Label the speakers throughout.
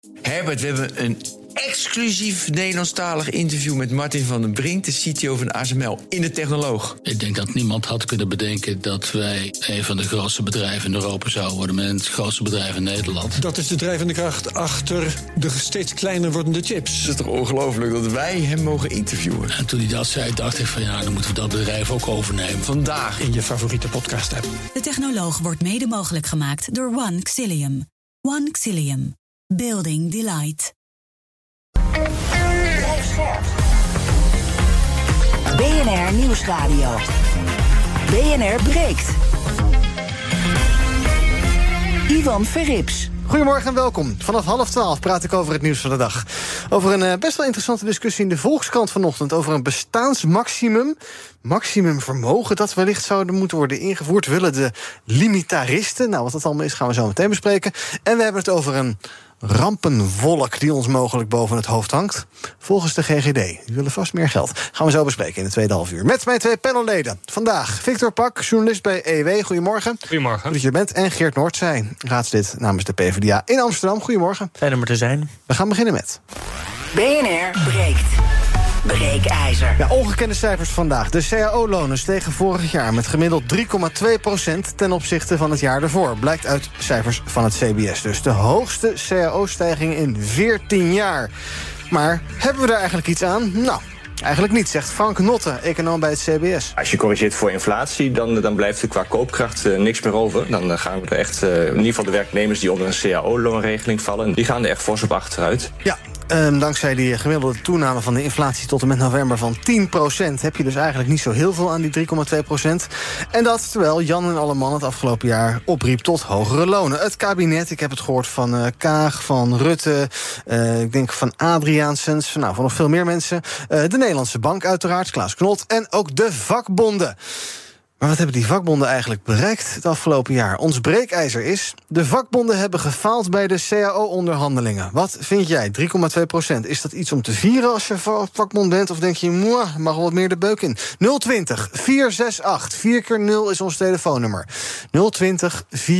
Speaker 1: Herbert, we hebben een exclusief Nederlandstalig interview met Martin van den Brink, de CTO van ASML, in de Technoloog.
Speaker 2: Ik denk dat niemand had kunnen bedenken dat wij een van de grootste bedrijven in Europa zouden worden, met het grootste bedrijf in Nederland.
Speaker 3: Dat is de drijvende kracht achter de steeds kleiner wordende chips.
Speaker 1: Het is toch ongelooflijk dat wij hem mogen interviewen.
Speaker 2: En toen hij dat zei, dacht ik van ja, dan moeten we dat bedrijf ook overnemen.
Speaker 1: Vandaag
Speaker 3: In je favoriete podcast-app.
Speaker 4: De Technoloog wordt mede mogelijk gemaakt door One Xilium. One Xilium. Building Delight.
Speaker 5: BNR Nieuwsradio. BNR breekt. Ivan Verrips.
Speaker 6: Goedemorgen en welkom. Vanaf 11:30 praat ik over het nieuws van de dag. Over een best wel interessante discussie in de Volkskrant vanochtend over een bestaansmaximum. Maximumvermogen dat wellicht zouden moeten worden ingevoerd. Willen de limitaristen. Nou, wat dat allemaal is, gaan we zo meteen bespreken. En we hebben het over een rampenwolk die ons mogelijk boven het hoofd hangt. Volgens de GGD. Die willen vast meer geld. Gaan we zo bespreken in de tweede halfuur. Met mijn twee panelleden. Vandaag Victor Pak, journalist bij EW. Goedemorgen.
Speaker 7: Goedemorgen.
Speaker 6: Goed dat je er bent. En Geert Noordzij, raadslid namens de PvdA in Amsterdam. Goedemorgen.
Speaker 7: Fijn om er te zijn.
Speaker 6: We gaan beginnen met
Speaker 5: BNR breekt. Breekijzer.
Speaker 6: Ja, ongekende cijfers vandaag. De CAO-lonen stegen vorig jaar met gemiddeld 3,2% ten opzichte van het jaar ervoor. Blijkt uit cijfers van het CBS. Dus de hoogste CAO-stijging in 14 jaar. Maar hebben we daar eigenlijk iets aan? Nou, eigenlijk niet, zegt Frank Notte, econoom bij het CBS.
Speaker 8: Als je corrigeert voor inflatie, dan blijft er qua koopkracht niks meer over. Dan gaan we er echt, in ieder geval de werknemers die onder een CAO-loonregeling vallen, die gaan er echt fors op achteruit.
Speaker 6: Ja. Dankzij die gemiddelde toename van de inflatie tot en met november van 10%... heb je dus eigenlijk niet zo heel veel aan die 3,2%. En dat terwijl Jan en Alleman het afgelopen jaar opriep tot hogere lonen. Het kabinet, ik heb het gehoord van Kaag, van Rutte, ik denk van Adriaansens, van nog veel meer mensen. De Nederlandse Bank uiteraard, Klaas Knot en ook de vakbonden. Maar wat hebben die vakbonden eigenlijk bereikt het afgelopen jaar? Ons breekijzer is: de vakbonden hebben gefaald bij de CAO-onderhandelingen. Wat vind jij? 3,2%. Is dat iets om te vieren als je vakbond bent? Of denk je, mag wel wat meer de beuk in? 020 468 4 keer 0 is ons telefoonnummer. 020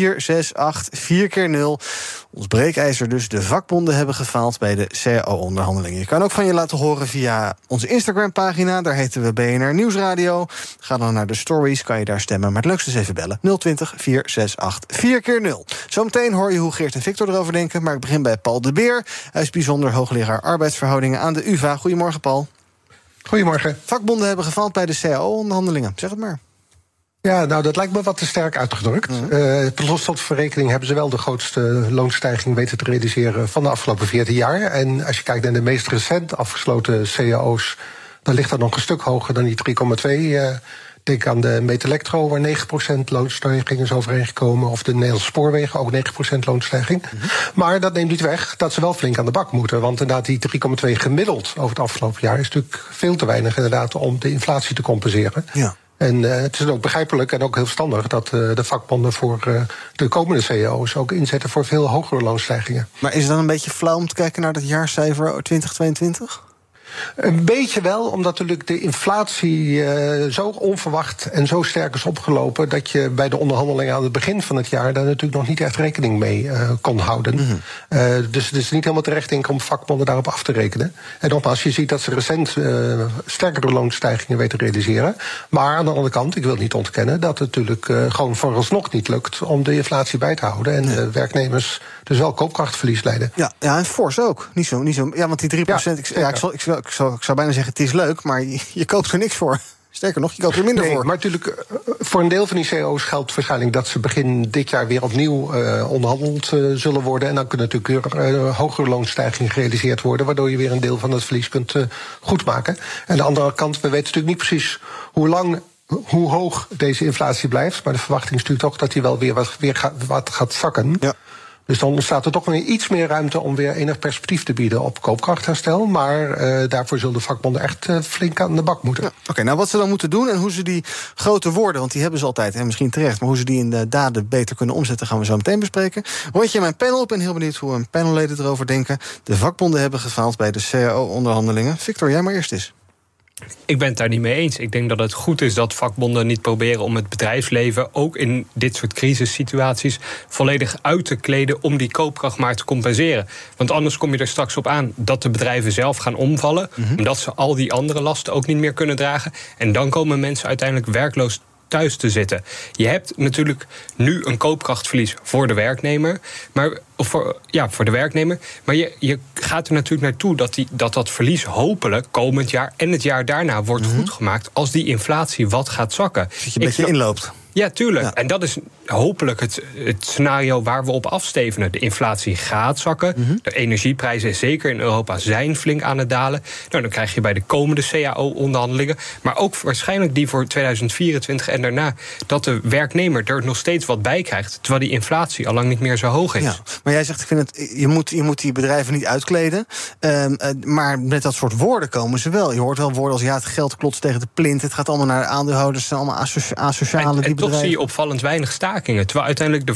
Speaker 6: 468 4 keer 0. Ons breekijzer dus. De vakbonden hebben gefaald bij de CAO-onderhandelingen. Je kan ook van je laten horen via onze Instagram-pagina. Daar heten we BNR Nieuwsradio. Ga dan naar de stories, kan je daar stemmen. Maar het leukste is even bellen. 020 468 4 keer 0. Zometeen hoor je hoe Geert en Victor erover denken. Maar ik begin bij Paul de Beer. Hij is bijzonder hoogleraar arbeidsverhoudingen aan de UvA. Goedemorgen, Paul.
Speaker 9: Goedemorgen.
Speaker 6: Vakbonden hebben gefaald bij de CAO-onderhandelingen. Zeg het maar.
Speaker 9: Ja, nou, dat lijkt me wat te sterk uitgedrukt. Per slotverrekening hebben ze wel de grootste loonstijging weten te realiseren van de afgelopen 14 jaar. En als je kijkt naar de meest recent afgesloten cao's, dan ligt dat nog een stuk hoger dan die 3,2. Denk aan de Metelectro, waar 9% loonstijging is overeengekomen. Of de Nederlandse Spoorwegen, ook 9% loonstijging. Mm-hmm. Maar dat neemt niet weg dat ze wel flink aan de bak moeten. Want inderdaad, die 3,2 gemiddeld over het afgelopen jaar is natuurlijk veel te weinig inderdaad om de inflatie te compenseren. Ja. En het is ook begrijpelijk en ook heel verstandig dat de vakbonden voor de komende cao's ook inzetten voor veel hogere loonstijgingen.
Speaker 6: Maar is het dan een beetje flauw om te kijken naar dat jaarcijfer 2022?
Speaker 9: Een beetje wel, omdat natuurlijk de inflatie zo onverwacht en zo sterk is opgelopen dat je bij de onderhandelingen aan het begin van het jaar daar natuurlijk nog niet echt rekening mee kon houden. Mm-hmm. Dus het is niet helemaal terecht denk ik om vakbonden daarop af te rekenen. En nogmaals, je ziet dat ze recent sterkere loonstijgingen weten te realiseren. Maar aan de andere kant, ik wil niet ontkennen dat het natuurlijk gewoon vooralsnog niet lukt om de inflatie bij te houden. En werknemers dus wel koopkrachtverlies lijden.
Speaker 6: Ja, en fors ook. Niet zo, ja, want die 3%, ik zou bijna zeggen, het is leuk, maar je koopt er niks voor. Sterker nog, je koopt er minder voor.
Speaker 9: Maar natuurlijk, voor een deel van die cao's geldt waarschijnlijk dat ze begin dit jaar weer opnieuw onderhandeld zullen worden. En dan kunnen natuurlijk weer hogere loonstijgingen gerealiseerd worden, waardoor je weer een deel van het verlies kunt goedmaken. En aan de andere kant, we weten natuurlijk niet precies hoe hoog deze inflatie blijft. Maar de verwachting is natuurlijk toch dat die wel weer wat gaat zakken. Ja. Dus dan ontstaat er toch weer iets meer ruimte om weer enig perspectief te bieden op koopkrachtherstel. Maar daarvoor zullen de vakbonden echt flink aan de bak moeten. Ja,
Speaker 6: Oké, nou wat ze dan moeten doen en hoe ze die grote woorden, want die hebben ze altijd en misschien terecht, maar hoe ze die in de daden beter kunnen omzetten, gaan we zo meteen bespreken. Rondje mijn panel. Ik ben heel benieuwd hoe mijn panelleden erover denken. De vakbonden hebben gefaald bij de CAO-onderhandelingen. Victor, jij maar eerst eens.
Speaker 7: Ik ben het daar niet mee eens. Ik denk dat het goed is dat vakbonden niet proberen om het bedrijfsleven, ook in dit soort crisissituaties, volledig uit te kleden om die koopkracht maar te compenseren. Want anders kom je er straks op aan dat de bedrijven zelf gaan omvallen, omdat ze al die andere lasten ook niet meer kunnen dragen. En dan komen mensen uiteindelijk werkloos thuis te zitten. Je hebt natuurlijk nu een koopkrachtverlies voor de werknemer, voor de werknemer. Maar je gaat er natuurlijk naartoe dat verlies hopelijk komend jaar en het jaar daarna wordt goedgemaakt als die inflatie wat gaat zakken.
Speaker 6: Dat je een beetje inloopt.
Speaker 7: Ja, tuurlijk. Ja. En dat is hopelijk het scenario waar we op afstevenen. De inflatie gaat zakken. De energieprijzen, zeker in Europa, zijn flink aan het dalen. Nou, dan krijg je bij de komende CAO-onderhandelingen, maar ook waarschijnlijk die voor 2024 en daarna, dat de werknemer er nog steeds wat bij krijgt, terwijl die inflatie al lang niet meer zo hoog is. Ja,
Speaker 6: maar jij zegt, ik vind het, je moet die bedrijven niet uitkleden. Maar met dat soort woorden komen ze wel. Je hoort wel woorden als het geld klotst tegen de plint. Het gaat allemaal naar de aandeelhouders. Het zijn allemaal asociale die bedrijven. Toch zie je opvallend weinig stakingen. Terwijl uiteindelijk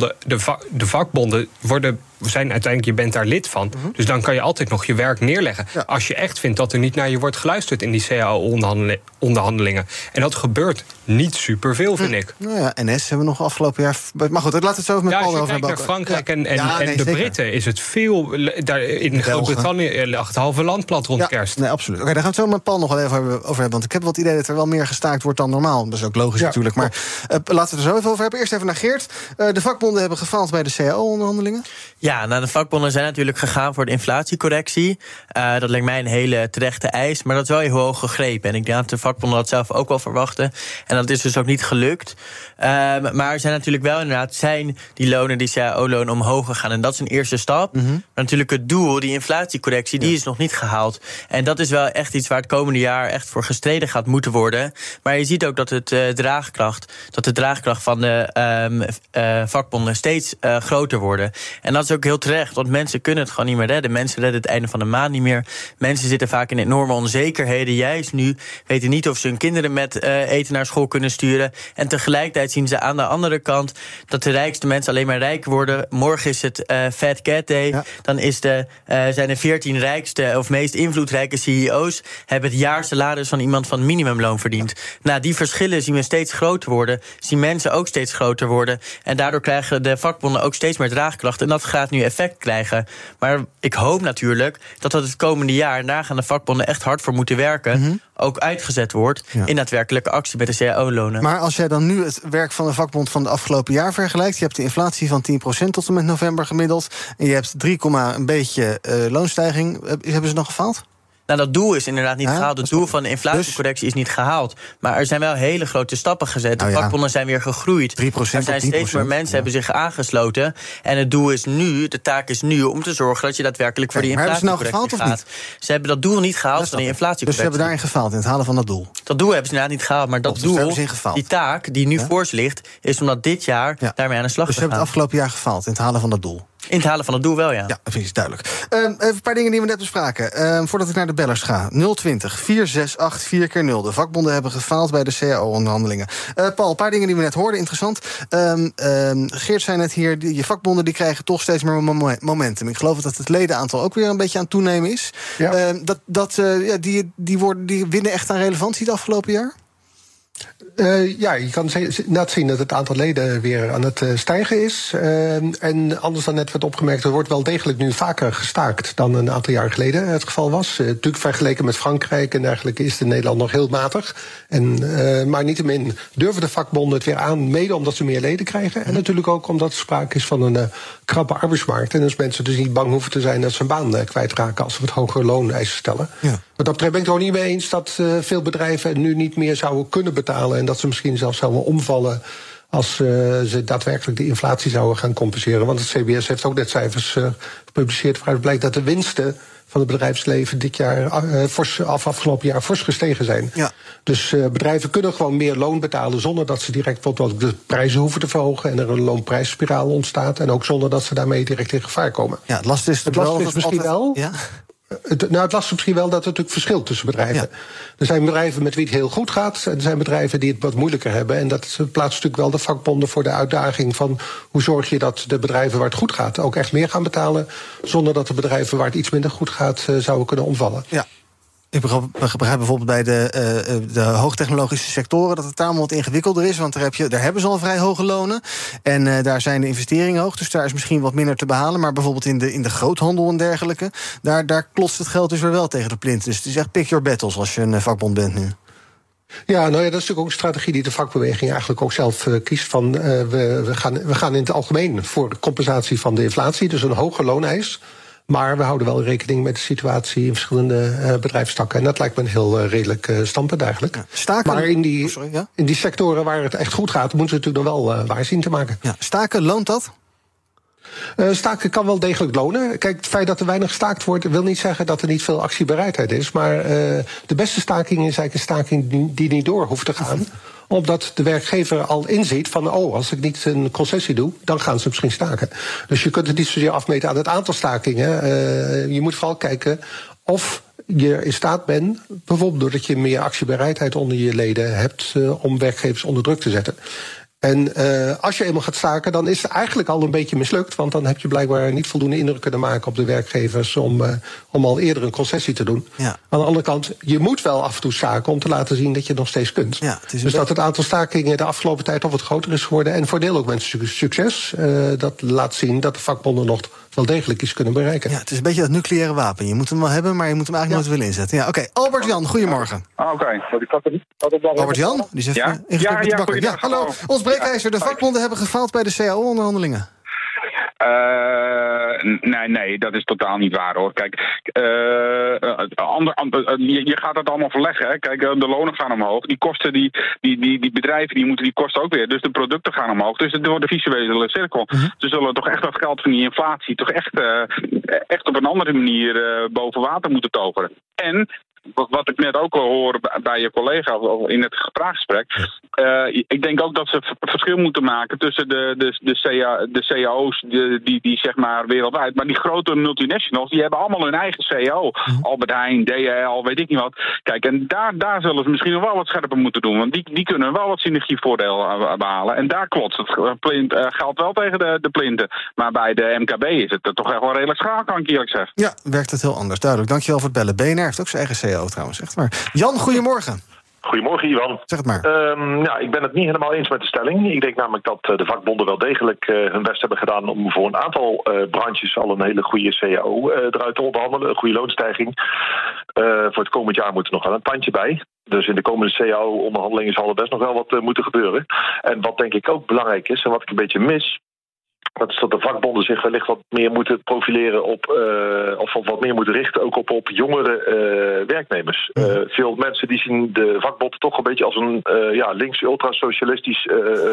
Speaker 6: de vakbonden zijn uiteindelijk, je bent daar lid van. Dus dan kan je altijd nog je werk neerleggen. Ja. Als je echt vindt dat er niet naar je wordt geluisterd in die CAO-onderhandelingen. En dat gebeurt niet superveel, vind ik. Nou ja, NS hebben we nog afgelopen jaar. Maar goed, laten we het zo met Paul over hebben. Als je kijkt naar Frankrijk en de Britten, is het veel. Daar in Groot-Brittannië lag het halve land plat rond kerst. Nee, absoluut. Oké, daar gaan we het zo met Paul nog wel even over hebben. Want ik heb wel het idee dat er wel meer gestaakt wordt dan normaal. Dat is ook logisch natuurlijk. Maar laten we het er zo even over hebben. Eerst even naar Geert. De vakbonden hebben gefaald bij de CAO-onderhandelingen.
Speaker 10: Ja, nou, de vakbonden zijn natuurlijk gegaan voor de inflatiecorrectie. Dat lijkt mij een hele terechte eis, maar dat is wel heel hoog gegrepen. En ik denk dat de vakbonden dat zelf ook wel verwachten. En dat is dus ook niet gelukt. Maar er zijn natuurlijk wel inderdaad die lonen, die CAO-lonen omhoog gegaan. En dat is een eerste stap. Maar natuurlijk het doel, die inflatiecorrectie, die is nog niet gehaald. En dat is wel echt iets waar het komende jaar echt voor gestreden gaat moeten worden. Maar je ziet ook dat de draagkracht van de vakbonden steeds groter worden. En dat is ook heel terecht, want mensen kunnen het gewoon niet meer redden. Mensen redden het einde van de maand niet meer. Mensen zitten vaak in enorme onzekerheden. Juist nu weten niet of ze hun kinderen met eten naar school kunnen sturen. En tegelijkertijd zien ze aan de andere kant dat de rijkste mensen alleen maar rijker worden. Morgen is het Fat Cat Day. Ja. Dan zijn de 14 rijkste of meest invloedrijke CEO's hebben het jaarsalaris van iemand van minimumloon verdiend. Nou, die verschillen zien we steeds groter worden. Zien mensen ook steeds groter worden. En daardoor krijgen de vakbonden ook steeds meer draagkracht. En dat gaat nu effect krijgen. Maar ik hoop natuurlijk dat het komende jaar, daar gaan de vakbonden echt hard voor moeten werken, ook uitgezet wordt in daadwerkelijke actie met de CAO-lonen. Maar als jij dan nu het werk van de vakbond van het afgelopen jaar vergelijkt, je hebt de inflatie van 10% tot en met november gemiddeld, en je hebt 3, een beetje loonstijging. Hebben ze nog gefaald? Nou, dat doel is inderdaad niet gehaald. Het doel van de inflatiecorrectie is niet gehaald. Maar er zijn wel hele grote stappen gezet. De vakbonden zijn weer gegroeid. 3%, er zijn steeds meer mensen hebben zich aangesloten. En het doel is nu, de taak is nu, om te zorgen dat je daadwerkelijk voor die inflatiecorrectie gaat. Maar hebben ze nou gefaald of niet? Ze hebben dat doel niet gehaald van die inflatiecorrectie. Dus ze hebben daarin gefaald, in het halen van dat doel? Dat doel hebben ze inderdaad niet gehaald. Maar dat doel, die taak die nu voor ze ligt, is om dat dit jaar daarmee aan de slag te gaan. Dus ze hebben het afgelopen jaar gefaald in het halen van dat doel? In het halen van het doel wel, ja. Ja, dat is duidelijk. Even een paar dingen die we net bespraken. Voordat ik naar de bellers ga. 020-468-4x0. De vakbonden hebben gefaald bij de CAO-onderhandelingen. Paul, een paar dingen die we net hoorden, interessant. Geert zei net hier, je vakbonden die krijgen toch steeds meer momentum. Ik geloof dat het ledenaantal ook weer een beetje aan het toenemen is. Ja. Die winnen echt aan relevantie het afgelopen jaar?
Speaker 9: Ja, je kan net zien dat het aantal leden weer aan het stijgen is. En anders dan net werd opgemerkt, er wordt wel degelijk nu vaker gestaakt dan een aantal jaar geleden het geval was. Natuurlijk vergeleken met Frankrijk en dergelijke is het in Nederland nog heel matig. Maar niettemin durven de vakbonden het weer aan, mede omdat ze meer leden krijgen. En natuurlijk ook omdat er sprake is van een krappe arbeidsmarkt. En dus mensen dus niet bang hoeven te zijn dat ze een baan kwijtraken als ze wat hogere looneisen stellen. Ja. Wat dat betreft ben ik het ook niet mee eens dat veel bedrijven nu niet meer zouden kunnen betalen. En dat ze misschien zelfs zouden omvallen als ze daadwerkelijk de inflatie zouden gaan compenseren. Want het CBS heeft ook net cijfers gepubliceerd waaruit blijkt dat de winsten van het bedrijfsleven dit jaar afgelopen jaar fors gestegen zijn. Ja. Dus bedrijven kunnen gewoon meer loon betalen zonder dat ze direct bijvoorbeeld de prijzen hoeven te verhogen en er een loonprijsspiraal ontstaat. En ook zonder dat ze daarmee direct in gevaar komen. Ja, het lastige is misschien wel. Ja? Het lastige misschien wel dat er natuurlijk verschilt tussen bedrijven. Ja. Er zijn bedrijven met wie het heel goed gaat. En er zijn bedrijven die het wat moeilijker hebben. En dat plaatst natuurlijk wel de vakbonden voor de uitdaging van hoe zorg je dat de bedrijven waar het goed gaat ook echt meer gaan betalen, zonder dat de bedrijven waar het iets minder goed gaat zouden kunnen omvallen. Ja.
Speaker 6: Ik begrijp bijvoorbeeld bij de hoogtechnologische sectoren dat het daar allemaal wat ingewikkelder is. Want daar hebben ze al vrij hoge lonen. En daar zijn de investeringen hoog. Dus daar is misschien wat minder te behalen. Maar bijvoorbeeld in de groothandel en dergelijke, daar klotst het geld dus weer wel tegen de plint. Dus het is echt pick your battles als je een vakbond bent nu.
Speaker 9: Ja, nou ja, dat is natuurlijk ook een strategie die de vakbeweging eigenlijk ook zelf kiest. Van we gaan in het algemeen voor de compensatie van de inflatie, dus een hoge looneis. Maar we houden wel rekening met de situatie in verschillende bedrijfstakken. En dat lijkt me een heel redelijk standpunt eigenlijk. Ja, staken, maar in die sectoren waar het echt goed gaat, moeten ze natuurlijk nog wel waar zien te maken.
Speaker 6: Ja, staken, loont dat?
Speaker 9: Staken kan wel degelijk lonen. Kijk, het feit dat er weinig gestaakt wordt wil niet zeggen dat er niet veel actiebereidheid is. Maar de beste staking is eigenlijk een staking die niet door hoeft te gaan. Omdat de werkgever al inziet van, als ik niet een concessie doe, dan gaan ze misschien staken. Dus je kunt het niet zozeer afmeten aan het aantal stakingen. Je moet vooral kijken of je in staat bent, bijvoorbeeld doordat je meer actiebereidheid onder je leden hebt, om werkgevers onder druk te zetten. En als je eenmaal gaat staken, dan is het eigenlijk al een beetje mislukt. Want dan heb je blijkbaar niet voldoende indruk kunnen maken op de werkgevers om al eerder een concessie te doen. Ja. Aan de andere kant, je moet wel af en toe staken om te laten zien dat je het nog steeds kunt. Ja, dus dat het aantal stakingen de afgelopen tijd al wat groter is geworden. En voordeel ook met succes. Dat laat zien dat de vakbonden nog wel degelijk iets kunnen bereiken.
Speaker 6: Ja, het is een beetje dat nucleaire wapen. Je moet hem wel hebben, maar je moet hem eigenlijk nooit willen inzetten. Ja, oké. Albert-Jan, goedemorgen. Albert-Jan, die is even ingestopt met de bakker. Ja, hallo. Ons breekijzer, de vakbonden hebben gefaald bij de CAO-onderhandelingen.
Speaker 11: Nee, dat is totaal niet waar, hoor. Kijk, je gaat het allemaal verleggen, hè. Kijk, de lonen gaan omhoog. Die kosten, die bedrijven, die moeten die kosten ook weer. Dus de producten gaan omhoog. Dus het wordt een visuele cirkel. Ze zullen toch echt dat geld van die inflatie toch echt op een andere manier boven water moeten toveren. En wat ik net ook al hoor bij je collega in het vraaggesprek. Ik denk ook dat ze het verschil moeten maken tussen de CAO's die zeg maar wereldwijd. Maar die grote multinationals, die hebben allemaal hun eigen CAO. Albert Heijn, DHL, weet ik niet wat. Kijk, en daar zullen ze misschien nog wel wat scherper moeten doen. Want die kunnen wel wat synergievoordeel behalen. En daar klotst het geldt wel tegen de plinten. Maar bij de MKB is het toch echt wel redelijk schaal, kan ik eerlijk zeggen.
Speaker 6: Ja, werkt het heel anders, duidelijk. Dankjewel voor het bellen. BNR heeft ook zijn eigen CAO trouwens, echt maar. Jan, goedemorgen.
Speaker 12: Goedemorgen, Ivan.
Speaker 6: Zeg het maar.
Speaker 12: Ik ben het niet helemaal eens met de stelling. Ik denk namelijk dat de vakbonden wel degelijk hun best hebben gedaan om voor een aantal branches al een hele goede CAO eruit te onderhandelen. Een goede loonstijging. Voor het komend jaar moet er nog wel een tandje bij. Dus in de komende CAO-onderhandelingen zal er best nog wel wat moeten gebeuren. En wat denk ik ook belangrijk is en wat ik een beetje mis, dat is dat de vakbonden zich wellicht wat meer moeten profileren of wat meer moeten richten ook op jongere werknemers. Veel mensen die zien de vakbond toch een beetje als een links ultra-socialistisch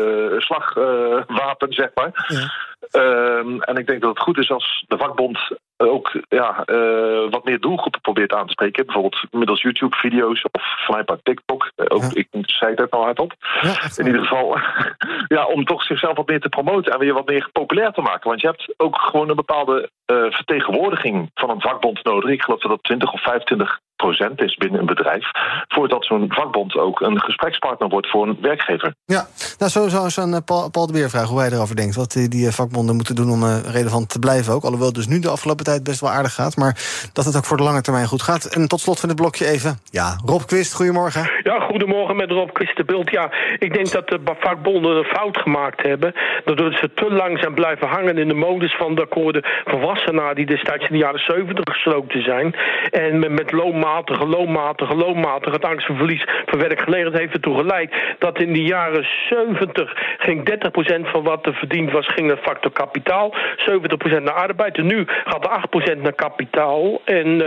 Speaker 12: slagwapen, zeg maar. Ja. En ik denk dat het goed is als de vakbond ook wat meer doelgroepen probeert aan te spreken. Bijvoorbeeld middels YouTube-video's of vanuit TikTok. Ik zei het ook al hardop. Ja, in ieder geval, om toch zichzelf wat meer te promoten en weer wat meer populair te maken. Want je hebt ook gewoon een bepaalde vertegenwoordiging van een vakbond nodig. Ik geloof dat dat 20 of 25% is binnen een bedrijf, voordat zo'n vakbond ook een gesprekspartner wordt voor een werkgever. Ja,
Speaker 6: nou zo zou eens aan Paul de Beer vragen hoe hij erover denkt. Wat die vakbonden moeten doen om relevant te blijven ook. Alhoewel het dus nu de afgelopen tijd best wel aardig gaat, maar dat het ook voor de lange termijn goed gaat. En tot slot van dit blokje even, Rob Quist, goedemorgen.
Speaker 13: Ja, goedemorgen met Rob Quist de Beeld. Ja, ik denk dat de vakbonden een fout gemaakt hebben, doordat ze te lang zijn blijven hangen in de modus van de akkoorden van Wassenaar, die destijds in de jaren 70 gesloten zijn. En met loonmatig, het angstverlies van werkgelegenheid heeft ertoe geleid dat in de jaren 70 ging 30% van wat er verdiend was, ging naar factor kapitaal, 70% naar arbeid. En nu gaat er 8% naar kapitaal. En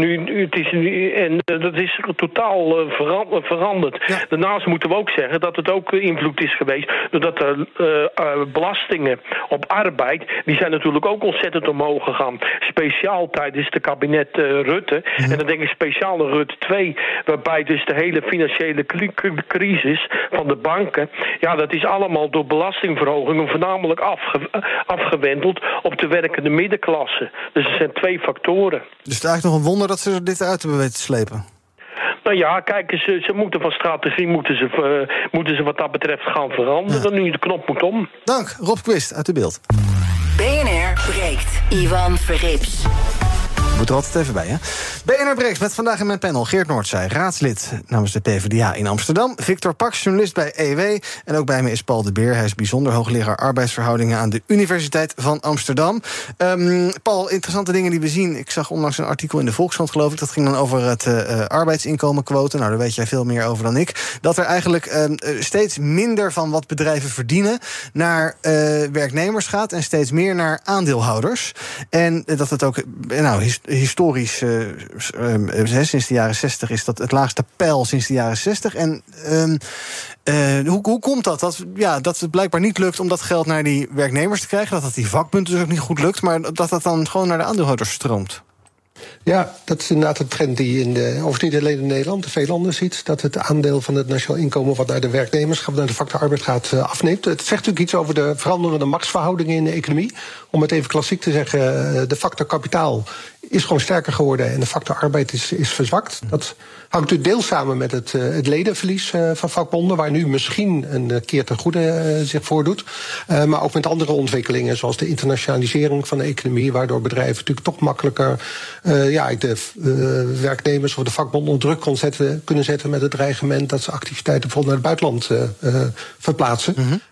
Speaker 13: dat is totaal veranderd. Ja. Daarnaast moeten we ook zeggen dat het ook invloed is geweest doordat de belastingen op arbeid, die zijn natuurlijk ook ontzettend omhoog gegaan. Speciaal tijdens de kabinet Rutte. En dan denk ik speciaal naar Rutte 2, waarbij dus de hele financiële crisis van de banken, dat is allemaal door belastingverhogingen voornamelijk afgewenteld op de werkende middenklasse. Dus er zijn twee factoren.
Speaker 6: Dus het is eigenlijk nog een wonder dat ze dit uit hebben weten te slepen.
Speaker 13: Nou ja, kijk, ze moeten van strategie moeten ze wat dat betreft gaan veranderen. Nu de knop moet om.
Speaker 6: Dank, Rob Quist uit de Beeld.
Speaker 5: BNR breekt. Ivan Verrips.
Speaker 6: Moet er altijd even bij, hè? BNR Breekt met vandaag in mijn panel Geert Noordzij, raadslid namens de PvdA in Amsterdam. Victor Pax, journalist bij EW. En ook bij me is Paul de Beer. Hij is bijzonder hoogleraar arbeidsverhoudingen aan de Universiteit van Amsterdam. Paul, interessante dingen die we zien. Ik zag onlangs een artikel in de Volkskrant, geloof ik. Dat ging dan over het arbeidsinkomenquote. Nou, daar weet jij veel meer over dan ik. Dat er eigenlijk steeds minder van wat bedrijven verdienen naar werknemers gaat en steeds meer naar aandeelhouders. En dat het ook historisch sinds de jaren 60 is dat het laagste peil sinds de jaren 60. En hoe komt dat? Dat het blijkbaar niet lukt om dat geld naar die werknemers te krijgen. Dat die vakpunten dus ook niet goed lukt. Maar dat dan gewoon naar de aandeelhouders stroomt.
Speaker 9: Ja, dat is inderdaad een trend die niet alleen in Nederland, in veel landen ziet. Dat het aandeel van het nationaal inkomen wat naar de werknemers, naar de factor arbeid gaat, afneemt. Het zegt natuurlijk iets over de veranderende machtsverhoudingen in de economie. Om het even klassiek te zeggen, de factor kapitaal is gewoon sterker geworden en de factor arbeid is verzwakt. Dat hangt natuurlijk deels samen met het ledenverlies van vakbonden, waar nu misschien een keer ten goede zich voordoet. Maar ook met andere ontwikkelingen, zoals de internationalisering van de economie, waardoor bedrijven natuurlijk toch makkelijker de werknemers of de vakbonden onder druk kunnen zetten met het dreigement dat ze activiteiten bijvoorbeeld naar het buitenland verplaatsen.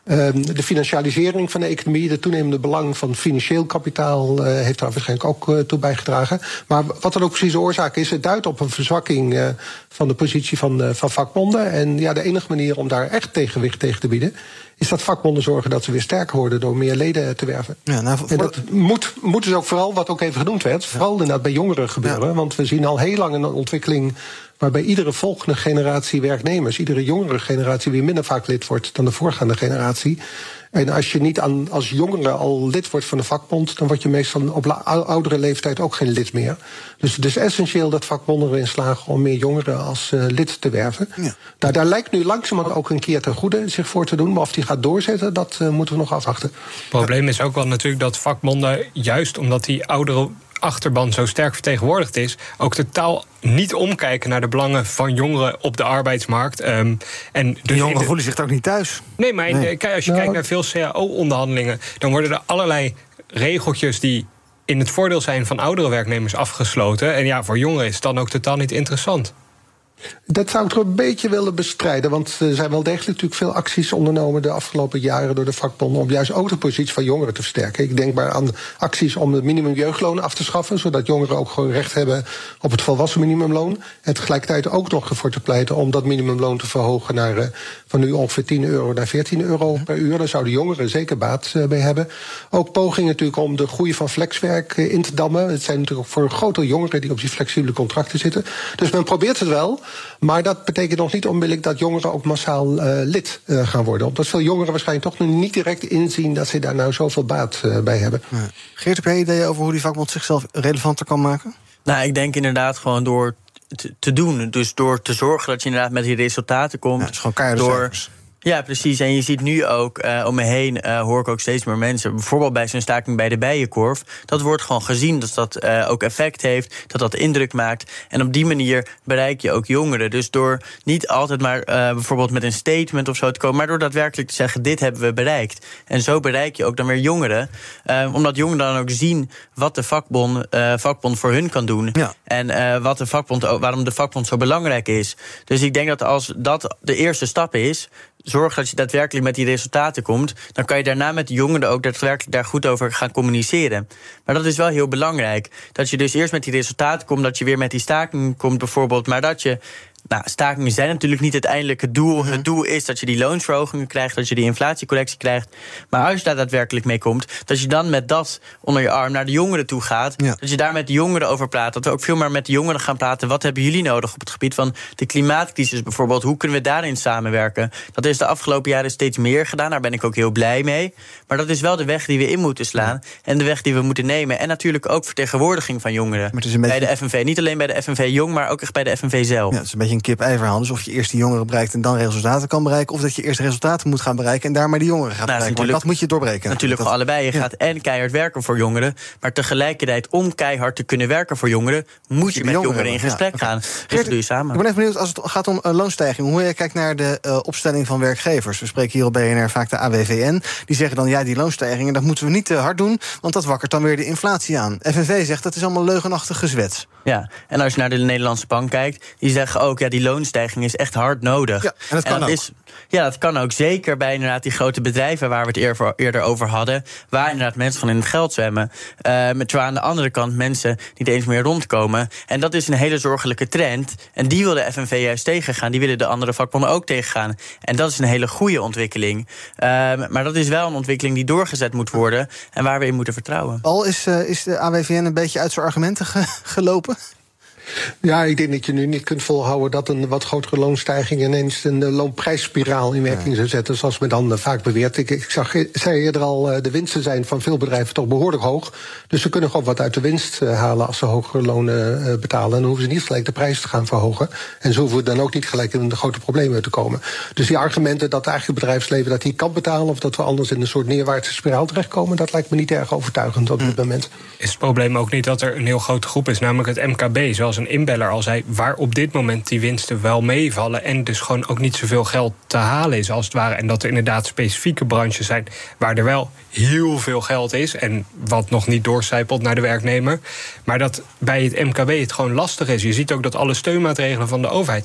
Speaker 9: De financialisering van de economie, de toenemende belang van financieel kapitaal heeft daar waarschijnlijk ook toe bijgedragen. Maar wat dan ook precies de oorzaak is, het duidt op een verzwakking van de positie van vakbonden. En de enige manier om daar echt tegenwicht tegen te bieden is dat vakbonden zorgen dat ze weer sterker worden door meer leden te werven. Ja, en dat moet dus ook vooral, wat ook even genoemd werd, vooral inderdaad bij jongeren gebeuren. Ja. Want we zien al heel lang een ontwikkeling waarbij iedere volgende generatie werknemers, iedere jongere generatie weer minder vaak lid wordt dan de voorgaande generatie. En als je niet als jongere al lid wordt van de vakbond, dan word je meestal op oudere leeftijd ook geen lid meer. Dus het is essentieel dat vakbonden erin slagen om meer jongeren als lid te werven. Ja. Daar lijkt nu langzamerhand ook een keer ten goede zich voor te doen. Maar of die gaat doorzetten, dat moeten we nog afwachten.
Speaker 7: Het probleem is ook wel natuurlijk dat vakbonden, juist omdat die oudere achterban zo sterk vertegenwoordigd is, ook totaal niet omkijken naar de belangen van jongeren op de arbeidsmarkt. En dus
Speaker 6: de jongeren voelen zich ook niet thuis.
Speaker 7: Nee, maar als je kijkt naar veel CAO-onderhandelingen, dan worden er allerlei regeltjes die in het voordeel zijn van oudere werknemers afgesloten. En voor jongeren is het dan ook totaal niet interessant.
Speaker 9: Dat zou ik er een beetje willen bestrijden. Want er zijn wel degelijk natuurlijk veel acties ondernomen de afgelopen jaren door de vakbonden om juist ook de positie van jongeren te versterken. Ik denk maar aan acties om het minimumjeugdloon af te schaffen, zodat jongeren ook gewoon recht hebben op het volwassen minimumloon. En tegelijkertijd ook nog ervoor te pleiten om dat minimumloon te verhogen naar van nu ongeveer €10 naar €14 per uur. Daar zouden jongeren zeker baat bij hebben. Ook pogingen natuurlijk om de groei van flexwerk in te dammen. Het zijn natuurlijk ook voor grote jongeren die op die flexibele contracten zitten. Dus men probeert het wel. Maar dat betekent nog niet onmiddellijk dat jongeren ook massaal lid gaan worden. Omdat veel jongeren waarschijnlijk toch nog niet direct inzien dat ze daar nou zoveel baat bij hebben.
Speaker 6: Ja. Geert, heb jij ideeën over hoe die vakbond zichzelf relevanter kan maken?
Speaker 10: Nou, ik denk inderdaad gewoon door te doen. Dus door te zorgen dat je inderdaad met die resultaten komt.
Speaker 6: Ja, dus gewoon keiharde cijfers.
Speaker 10: Ja, precies. En je ziet nu ook, om me heen hoor ik ook steeds meer mensen, bijvoorbeeld bij zo'n staking bij de Bijenkorf, dat wordt gewoon gezien dat dat ook effect heeft, dat dat indruk maakt. En op die manier bereik je ook jongeren. Dus door niet altijd maar bijvoorbeeld met een statement of zo te komen, maar door daadwerkelijk te zeggen, dit hebben we bereikt. En zo bereik je ook dan weer jongeren. Omdat jongeren dan ook zien wat de vakbond voor hun kan doen. Ja. En waarom de vakbond zo belangrijk is. Dus ik denk dat als dat de eerste stap is, zorg dat je daadwerkelijk met die resultaten komt, dan kan je daarna met de jongeren ook daadwerkelijk daar goed over gaan communiceren. Maar dat is wel heel belangrijk. Dat je dus eerst met die resultaten komt, dat je weer met die staking komt bijvoorbeeld, maar dat je stakingen zijn natuurlijk niet uiteindelijk het doel. Het doel is dat je die loonsverhogingen krijgt, dat je die inflatiecorrectie krijgt. Maar als je daar daadwerkelijk mee komt, dat je dan met dat onder je arm naar de jongeren toe gaat. Ja. Dat je daar met de jongeren over praat. Dat we ook veel meer met de jongeren gaan praten. Wat hebben jullie nodig op het gebied van de klimaatcrisis bijvoorbeeld? Hoe kunnen we daarin samenwerken? Dat is de afgelopen jaren steeds meer gedaan. Daar ben ik ook heel blij mee. Maar dat is wel de weg die we in moeten slaan. Ja. En de weg die we moeten nemen. En natuurlijk ook vertegenwoordiging van jongeren. Bij de FNV. Niet alleen bij de FNV Jong, maar ook echt bij de FNV zelf.
Speaker 6: Ja, het is een beetje een kip-ei-verhaal. Dus of je eerst die jongeren bereikt en dan resultaten kan bereiken, of dat je eerst resultaten moet gaan bereiken en daar maar die jongeren gaat bereiken. Maar dat moet je doorbreken.
Speaker 10: Natuurlijk voor allebei. Je gaat en keihard werken voor jongeren, maar tegelijkertijd om keihard te kunnen werken voor jongeren, moet je met jongeren in gesprek gaan. Dus dat doe je samen.
Speaker 6: Ik ben even benieuwd als het gaat om loonstijging. Hoe jij kijkt naar de opstelling van werkgevers. We spreken hier op BNR vaak de AWVN. Die zeggen dan, die loonstijgingen, dat moeten we niet te hard doen, want dat wakkert dan weer de inflatie aan. FNV zegt, dat is allemaal leugenachtig gezwets.
Speaker 10: Ja, en als je naar de Nederlandse Bank kijkt, die zeggen ook, die loonstijging is echt hard nodig.
Speaker 6: Ja, en dat kan ook.
Speaker 10: Dat kan ook. Zeker bij inderdaad die grote bedrijven waar we het eerder over hadden, waar inderdaad mensen van in het geld zwemmen. Terwijl aan de andere kant mensen niet eens meer rondkomen. En dat is een hele zorgelijke trend. En die wil de FNV juist tegengaan. Die willen de andere vakbonden ook tegengaan. En dat is een hele goede ontwikkeling. Maar dat is wel een ontwikkeling die doorgezet moet worden en waar we in moeten vertrouwen.
Speaker 6: Al is de AWVN een beetje uit zijn argumenten gelopen?
Speaker 9: Ja, ik denk dat je nu niet kunt volhouden dat een wat grotere loonstijging ineens een loonprijsspiraal in werking zou zetten, zoals men dan vaak beweert. Ik zei eerder al, de winsten zijn van veel bedrijven toch behoorlijk hoog. Dus ze kunnen gewoon wat uit de winst halen als ze hogere lonen betalen. En dan hoeven ze niet gelijk de prijs te gaan verhogen. En zo hoeven we dan ook niet gelijk in de grote problemen te komen. Dus die argumenten dat eigenlijk het bedrijfsleven dat niet kan betalen, of dat we anders in een soort neerwaartse spiraal terechtkomen, dat lijkt me niet erg overtuigend op dit moment.
Speaker 7: Is het probleem ook niet dat er een heel grote groep is, namelijk het MKB, zoals een inbeller al zei, waar op dit moment die winsten wel meevallen en dus gewoon ook niet zoveel geld te halen is als het ware. En dat er inderdaad specifieke branches zijn waar er wel heel veel geld is en wat nog niet doorcijpelt naar de werknemer. Maar dat bij het MKB het gewoon lastig is. Je ziet ook dat alle steunmaatregelen van de overheid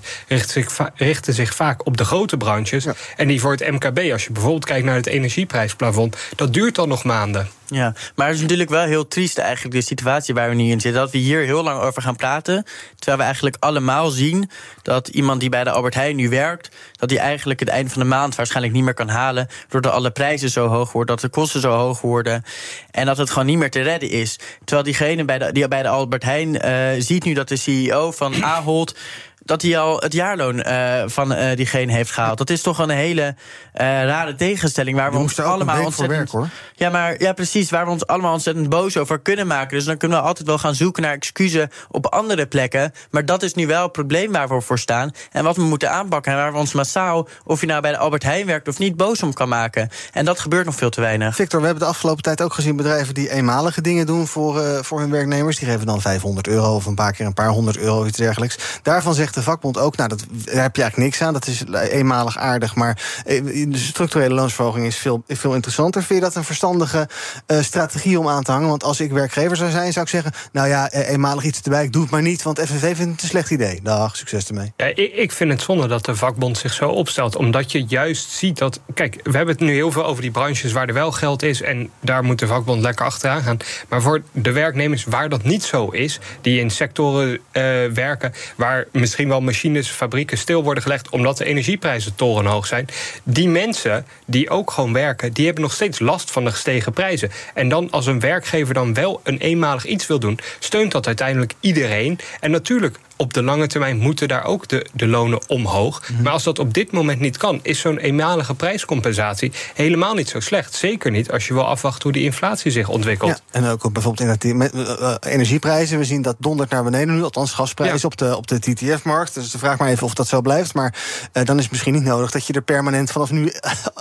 Speaker 7: richten zich vaak op de grote branches. Ja. En die voor het MKB, als je bijvoorbeeld kijkt naar het energieprijsplafond, dat duurt dan nog maanden.
Speaker 10: Ja, maar het is natuurlijk wel heel triest eigenlijk de situatie waar we nu in zitten. Dat we hier heel lang over gaan praten, terwijl we eigenlijk allemaal zien dat iemand die bij de Albert Heijn nu werkt, dat hij eigenlijk het eind van de maand waarschijnlijk niet meer kan halen, doordat alle prijzen zo hoog worden, dat de kosten zo hoog worden en dat het gewoon niet meer te redden is. Terwijl diegene die bij de Albert Heijn ziet nu dat de CEO van Ahold, dat hij al het jaarloon van diegene heeft gehaald. Dat is toch een hele rare tegenstelling waar we ons allemaal ontzettend precies, waar we ons allemaal ontzettend boos over kunnen maken. Dus dan kunnen we altijd wel gaan zoeken naar excuses op andere plekken. Maar dat is nu wel het probleem waar we voor staan en wat we moeten aanpakken en waar we ons massaal, of je nou bij de Albert Heijn werkt of niet, boos om kan maken. En dat gebeurt nog veel te weinig.
Speaker 6: Victor, we hebben de afgelopen tijd ook gezien bedrijven die eenmalige dingen doen voor hun werknemers. Die geven dan €500 of een paar €100 of iets dergelijks. Daarvan zegt de vakbond ook, daar heb je eigenlijk niks aan. Dat is eenmalig aardig, maar de structurele loonsverhoging is veel interessanter. Vind je dat een verstandige strategie om aan te hangen? Want als ik werkgever zou zijn, zou ik zeggen, eenmalig iets erbij, ik doe het maar niet, want FNV vindt het een slecht idee. Dag, succes ermee.
Speaker 7: Ja, ik vind het zonde dat de vakbond zich zo opstelt, omdat je juist ziet dat, kijk, we hebben het nu heel veel over die branches waar er wel geld is en daar moet de vakbond lekker achteraan gaan. Maar voor de werknemers waar dat niet zo is, die in sectoren werken waar misschien wel machines, fabrieken stil worden gelegd omdat de energieprijzen torenhoog zijn. Die mensen die ook gewoon werken, die hebben nog steeds last van de gestegen prijzen. En dan als een werkgever dan wel een eenmalig iets wil doen, steunt dat uiteindelijk iedereen. En natuurlijk, op de lange termijn moeten daar ook de lonen omhoog. Maar als dat op dit moment niet kan, is zo'n eenmalige prijscompensatie helemaal niet zo slecht. Zeker niet als je wil afwachten hoe die inflatie zich ontwikkelt. Ja,
Speaker 6: en ook bijvoorbeeld in energieprijzen. We zien dat dondert naar beneden nu, althans gasprijzen op de TTF-markt. Dus de vraag maar even of dat zo blijft. Maar dan is het misschien niet nodig dat je er permanent vanaf nu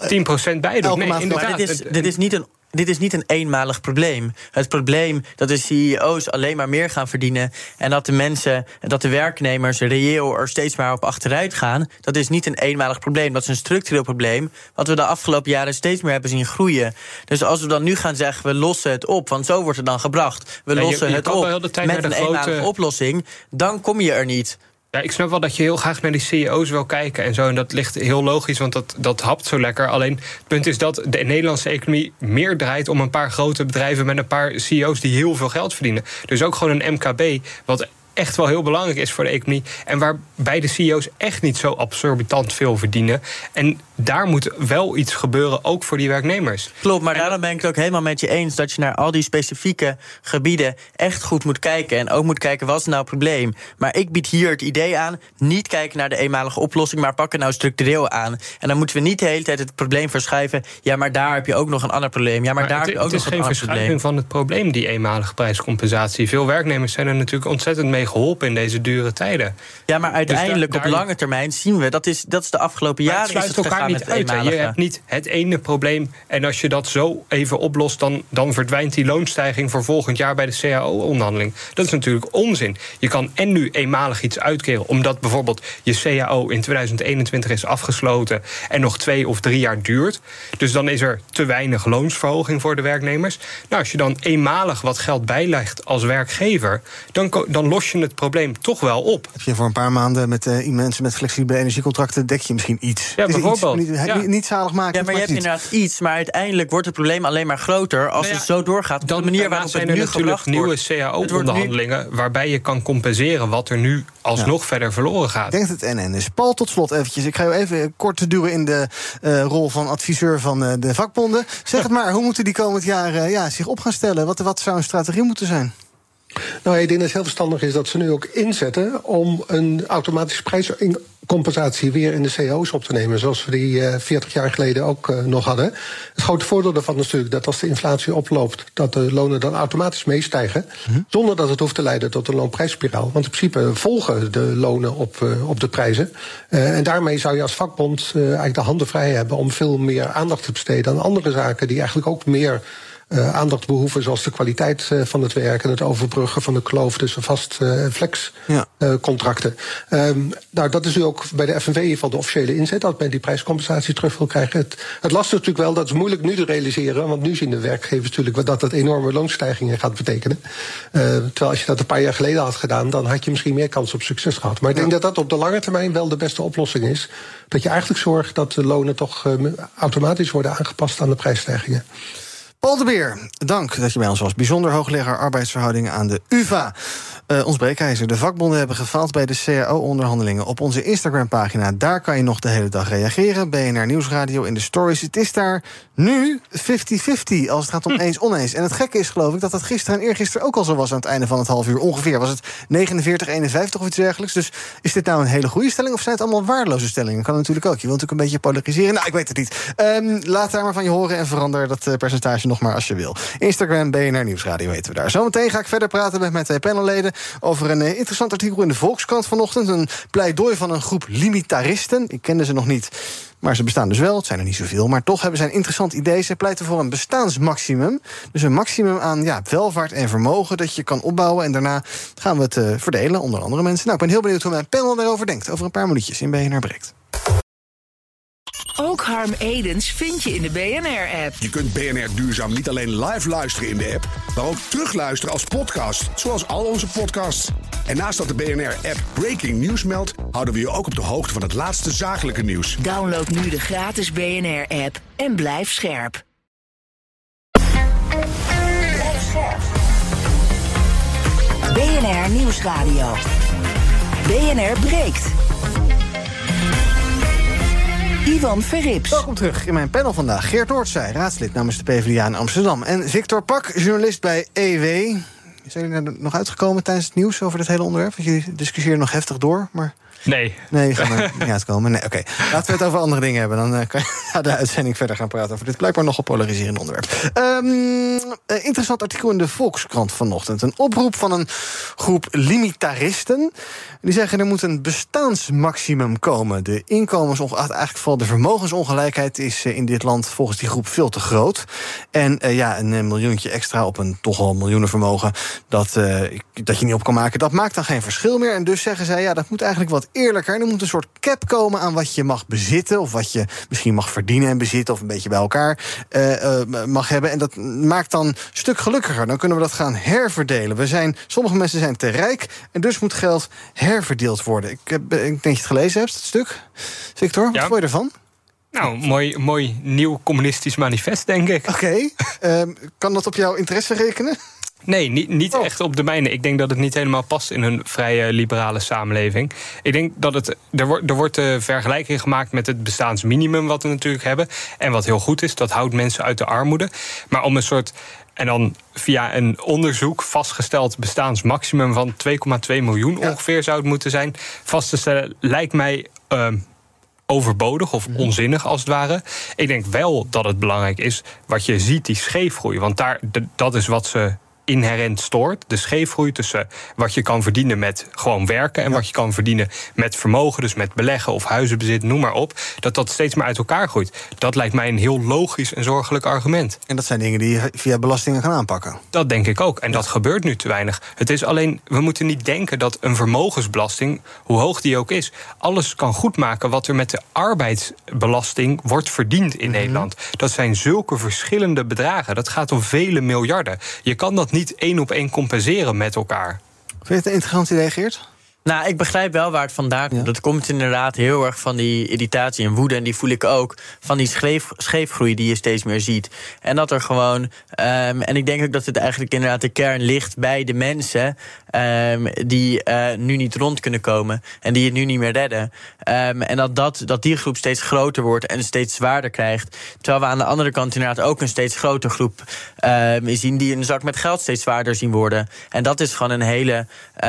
Speaker 7: 10% bij doet. Nee, inderdaad.
Speaker 10: Maar dit is niet een eenmalig probleem. Het probleem dat de CEO's alleen maar meer gaan verdienen en dat de werknemers reëel er steeds maar op achteruit gaan, dat is niet een eenmalig probleem. Dat is een structureel probleem wat we de afgelopen jaren steeds meer hebben zien groeien. Dus als we dan nu gaan zeggen, we lossen het op, want zo wordt het dan gebracht. We lossen het op met een eenmalige oplossing, dan kom je er niet.
Speaker 7: Ja, ik snap wel dat je heel graag naar die CEO's wil kijken en zo. En dat ligt heel logisch, want dat hapt zo lekker. Alleen het punt is dat de Nederlandse economie meer draait om een paar grote bedrijven met een paar CEO's die heel veel geld verdienen. Dus ook gewoon een MKB, wat echt wel heel belangrijk is voor de economie en waarbij de CEO's echt niet zo absorbitant veel verdienen. En daar moet wel iets gebeuren, ook voor die werknemers.
Speaker 10: Klopt, maar daarom ben ik het ook helemaal met je eens dat je naar al die specifieke gebieden echt goed moet kijken. En ook moet kijken, wat is nou het probleem? Maar ik bied hier het idee aan, niet kijken naar de eenmalige oplossing, maar pak het nou structureel aan. En dan moeten we niet de hele tijd het probleem verschuiven. Ja, maar daar heb je ook nog een ander probleem. Ja, maar daar heb je ook nog een ander probleem.
Speaker 7: Het is geen verschuiving van het probleem, die eenmalige prijscompensatie. Veel werknemers zijn er natuurlijk ontzettend mee geholpen in deze dure tijden.
Speaker 10: Ja, maar uiteindelijk op lange termijn zien we, dat is de afgelopen jaren is het gegaan met eenmalige.
Speaker 7: Je hebt niet het ene probleem en als je dat zo even oplost, dan verdwijnt die loonstijging voor volgend jaar bij de CAO-onderhandeling. Dat is natuurlijk onzin. Je kan en nu eenmalig iets uitkeren, omdat bijvoorbeeld je CAO in 2021 is afgesloten en nog 2 of 3 jaar duurt. Dus dan is er te weinig loonsverhoging voor de werknemers. Nou, als je dan eenmalig wat geld bijlegt als werkgever, dan los je het probleem toch wel op.
Speaker 6: Heb je voor een paar maanden met mensen met flexibele energiecontracten, dek je misschien iets.
Speaker 7: Ja, bijvoorbeeld.
Speaker 6: Niet zalig maken.
Speaker 10: Ja, maar je hebt inderdaad iets, maar uiteindelijk wordt het probleem alleen maar groter als het zo doorgaat. Op de manier waarop het nu gebracht
Speaker 7: nieuwe
Speaker 10: wordt.
Speaker 7: CAO-onderhandelingen waarbij je kan compenseren wat er nu alsnog verder verloren gaat.
Speaker 6: Ik denk dat het NN is. Paul, tot slot eventjes. Ik ga je even kort duwen in de rol van adviseur van de vakbonden. Zeg het maar, hoe moeten die komend jaar zich op gaan stellen? Wat zou een strategie moeten zijn?
Speaker 9: Nou, ik denk dat het heel verstandig is dat ze nu ook inzetten om een automatische prijscompensatie weer in de cao's op te nemen, zoals we die 40 jaar geleden ook nog hadden. Het grote voordeel daarvan is natuurlijk dat als de inflatie oploopt, dat de lonen dan automatisch meestijgen, zonder dat het hoeft te leiden tot een loonprijsspiraal. Want in principe volgen de lonen op de prijzen. En daarmee zou je als vakbond eigenlijk de handen vrij hebben om veel meer aandacht te besteden aan andere zaken die eigenlijk ook meer aandacht behoeven, zoals de kwaliteit van het werk en het overbruggen van de kloof tussen vast en flex contracten. Nou, dat is nu ook bij de FNV in ieder geval de officiële inzet, dat men die prijscompensatie terug wil krijgen. Het lastige is natuurlijk wel, dat is moeilijk nu te realiseren, want nu zien de werkgevers natuurlijk dat enorme loonstijgingen gaat betekenen. Terwijl als je dat een paar jaar geleden had gedaan, dan had je misschien meer kans op succes gehad. Maar ik denk dat dat op de lange termijn wel de beste oplossing is. Dat je eigenlijk zorgt dat de lonen toch automatisch worden aangepast aan de prijsstijgingen.
Speaker 6: Paul de Beer, dank dat je bij ons was. Bijzonder hoogleraar arbeidsverhoudingen aan de UvA. Ons breekijzer. De vakbonden hebben gefaald bij de CAO-onderhandelingen. Op onze Instagram-pagina, daar kan je nog de hele dag reageren. BNR Nieuwsradio in de stories. Het is daar nu 50-50 als het gaat om eens-oneens. En het gekke is, geloof ik, dat dat gisteren en eergisteren ook al zo was aan het einde van het half uur. Ongeveer was het 49-51 of iets dergelijks. Dus is dit nou een hele goede stelling of zijn het allemaal waardeloze stellingen? Kan natuurlijk ook. Je wilt natuurlijk een beetje polariseren. Nou, ik weet het niet. Laat daar maar van je horen en verander dat percentage nog maar als je wil. Instagram, BNR Nieuwsradio weten we daar. Zometeen ga ik verder praten met mijn 2 panelleden over een interessant artikel in de Volkskrant vanochtend. Een pleidooi van een groep limitaristen. Ik kende ze nog niet, maar ze bestaan dus wel. Het zijn er niet zoveel, maar toch hebben zij een interessant idee. Ze pleiten voor een bestaansmaximum. Dus een maximum aan welvaart en vermogen dat je kan opbouwen. En daarna gaan we het verdelen onder andere mensen. Nou, ik ben heel benieuwd hoe mijn panel daarover denkt. Over een paar minuutjes in BNR Breekt.
Speaker 5: Ook Harm Edens vind je in de BNR-app.
Speaker 14: Je kunt BNR Duurzaam niet alleen live luisteren in de app, maar ook terugluisteren als podcast, zoals al onze podcasts. En naast dat de BNR-app Breaking News meldt, houden we je ook op de hoogte van het laatste zakelijke nieuws.
Speaker 5: Download nu de gratis BNR-app en blijf scherp. BNR Nieuwsradio. BNR Breekt. Ivan Verrips.
Speaker 6: Welkom terug in mijn panel vandaag. Geert Noordzij, raadslid namens de PvdA in Amsterdam. En Victor Pak, journalist bij EW. Zijn jullie er nog uitgekomen tijdens het nieuws over dit hele onderwerp? Want jullie discussiëren nog heftig door, maar...
Speaker 7: Nee,
Speaker 6: gaan er niet uitkomen. Nee, oké. Laten we het over andere dingen hebben. Dan kan je na de uitzending verder gaan praten over dit blijkbaar nogal polariserend onderwerp. Interessant artikel in de Volkskrant vanochtend. Een oproep van een groep limitaristen. Die zeggen er moet een bestaansmaximum komen. De eigenlijk vooral de vermogensongelijkheid is in dit land volgens die groep veel te groot. En een miljoentje extra op een toch al miljoenenvermogen dat je niet op kan maken, dat maakt dan geen verschil meer. En dus zeggen zij, dat moet eigenlijk wat eerlijker. Er moet een soort cap komen aan wat je mag bezitten, of wat je misschien mag verdienen en bezitten, of een beetje bij elkaar mag hebben. En dat maakt dan een stuk gelukkiger. Dan kunnen we dat gaan herverdelen. Sommige mensen zijn te rijk en dus moet geld herverdeeld worden. Ik denk dat je het gelezen hebt, het stuk. Victor, wat vond je ervan?
Speaker 7: Nou, mooi nieuw communistisch manifest, denk ik.
Speaker 6: Oké. Kan dat op jouw interesse rekenen?
Speaker 7: Nee, niet echt op de mijne. Ik denk dat het niet helemaal past in een vrije liberale samenleving. Ik denk dat er wordt de vergelijking gemaakt met het bestaansminimum wat we natuurlijk hebben. En wat heel goed is, dat houdt mensen uit de armoede. Maar om een soort... En dan via een onderzoek vastgesteld bestaansmaximum van 2,2 miljoen ongeveer zou het moeten zijn. Vast te stellen lijkt mij overbodig of onzinnig als het ware. Ik denk wel dat het belangrijk is wat je ziet, die scheefgroei. Want dat is wat ze inherent stoort. De scheefgroei tussen wat je kan verdienen met gewoon werken en wat je kan verdienen met vermogen, dus met beleggen of huizenbezit, noem maar op, dat steeds maar uit elkaar groeit. Dat lijkt mij een heel logisch en zorgelijk argument.
Speaker 6: En dat zijn dingen die je via belastingen gaan aanpakken.
Speaker 7: Dat denk ik ook. En dat gebeurt nu te weinig. Het is alleen, we moeten niet denken dat een vermogensbelasting, hoe hoog die ook is, alles kan goedmaken wat er met de arbeidsbelasting wordt verdiend in Nederland. Dat zijn zulke verschillende bedragen. Dat gaat om vele miljarden. Je kan dat niet 1 op 1 compenseren met elkaar.
Speaker 6: Vind je het een interessant idee, Geert?
Speaker 10: Nou, ik begrijp wel waar het vandaan komt. Dat komt inderdaad heel erg van die irritatie en woede. En die voel ik ook van die scheefgroei die je steeds meer ziet. En dat er gewoon... en ik denk ook dat het eigenlijk inderdaad de kern ligt bij de mensen die nu niet rond kunnen komen. En die het nu niet meer redden. En dat die groep steeds groter wordt en steeds zwaarder krijgt. Terwijl we aan de andere kant inderdaad ook een steeds grotere groep zien die een zak met geld steeds zwaarder zien worden. En dat is gewoon een hele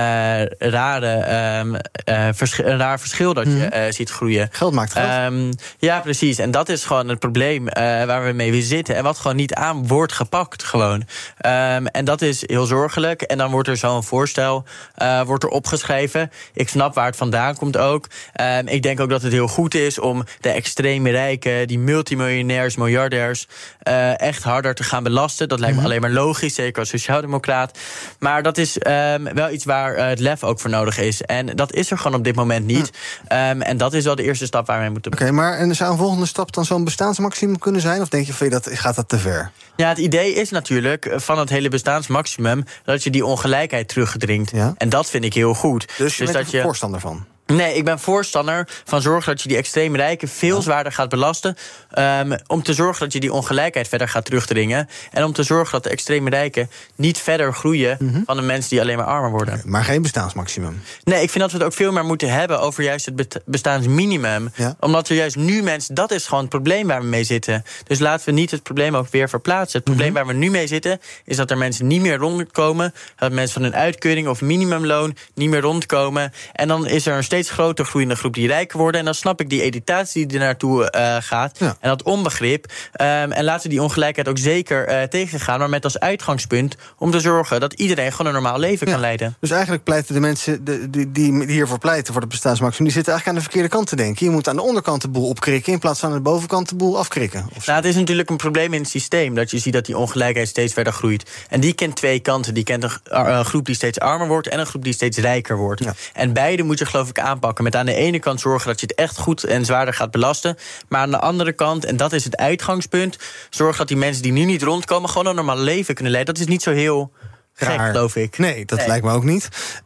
Speaker 10: raar verschil dat je ziet groeien.
Speaker 6: Geld maakt geld.
Speaker 10: Ja, precies. En dat is gewoon het probleem waar we mee zitten. En wat gewoon niet aan wordt gepakt gewoon. En dat is heel zorgelijk. En dan wordt er zo'n voorstel wordt er opgeschreven. Ik snap waar het vandaan komt ook. Ik denk ook dat het heel goed is om de extreme rijken, die multimiljonairs, miljardairs, echt harder te gaan belasten. Dat lijkt me alleen maar logisch, zeker als sociaaldemocraat. Maar dat is wel iets waar het lef ook voor nodig is. En dat is er gewoon op dit moment niet. En dat is wel de eerste stap waar we moeten
Speaker 6: Oké, maar en zou een volgende stap dan zo'n bestaansmaximum kunnen zijn? Of denk je, gaat dat te ver?
Speaker 10: Ja, het idee is natuurlijk van het hele bestaansmaximum dat je die ongelijkheid teruggedringt. Ja? En dat vind ik heel goed.
Speaker 6: Dus je bent er voorstander van?
Speaker 10: Nee, ik ben voorstander van zorgen dat je die extreem rijken veel zwaarder gaat belasten. Om te zorgen dat je die ongelijkheid verder gaat terugdringen. En om te zorgen dat de extreem rijken niet verder groeien van de mensen die alleen maar armer worden.
Speaker 6: Okay, maar geen bestaansmaximum?
Speaker 10: Nee, ik vind dat we het ook veel meer moeten hebben over juist het bestaansminimum. Ja? Omdat er juist nu mensen, dat is gewoon het probleem waar we mee zitten. Dus laten we niet het probleem ook weer verplaatsen. Het probleem waar we nu mee zitten is dat er mensen niet meer rondkomen. Dat mensen van hun uitkering of minimumloon niet meer rondkomen. En dan is er een steeds groter groeiende groep die rijker worden. En dan snap ik die irritatie die er naartoe gaat. Ja. En dat onbegrip. En laten we die ongelijkheid ook zeker tegengaan. Maar met als uitgangspunt om te zorgen dat iedereen gewoon een normaal leven kan leiden.
Speaker 6: Dus eigenlijk pleiten de mensen die hiervoor pleiten voor het bestaansmaximum, die zitten eigenlijk aan de verkeerde kant te denken. Je moet aan de onderkant de boel opkrikken in plaats van aan de bovenkant de boel afkrikken.
Speaker 10: Nou, het is natuurlijk een probleem in het systeem. Dat je ziet dat die ongelijkheid steeds verder groeit. En die kent twee kanten. Die kent een groep die steeds armer wordt en een groep die steeds rijker wordt. Ja. En beide moet je geloof ik aanpakken. Met aan de ene kant zorgen dat je het echt goed en zwaarder gaat belasten. Maar aan de andere kant, en dat is het uitgangspunt, zorg dat die mensen die nu niet rondkomen gewoon een normaal leven kunnen leiden. Dat is niet zo heel gek, geloof ik.
Speaker 6: Nee, dat lijkt me ook niet.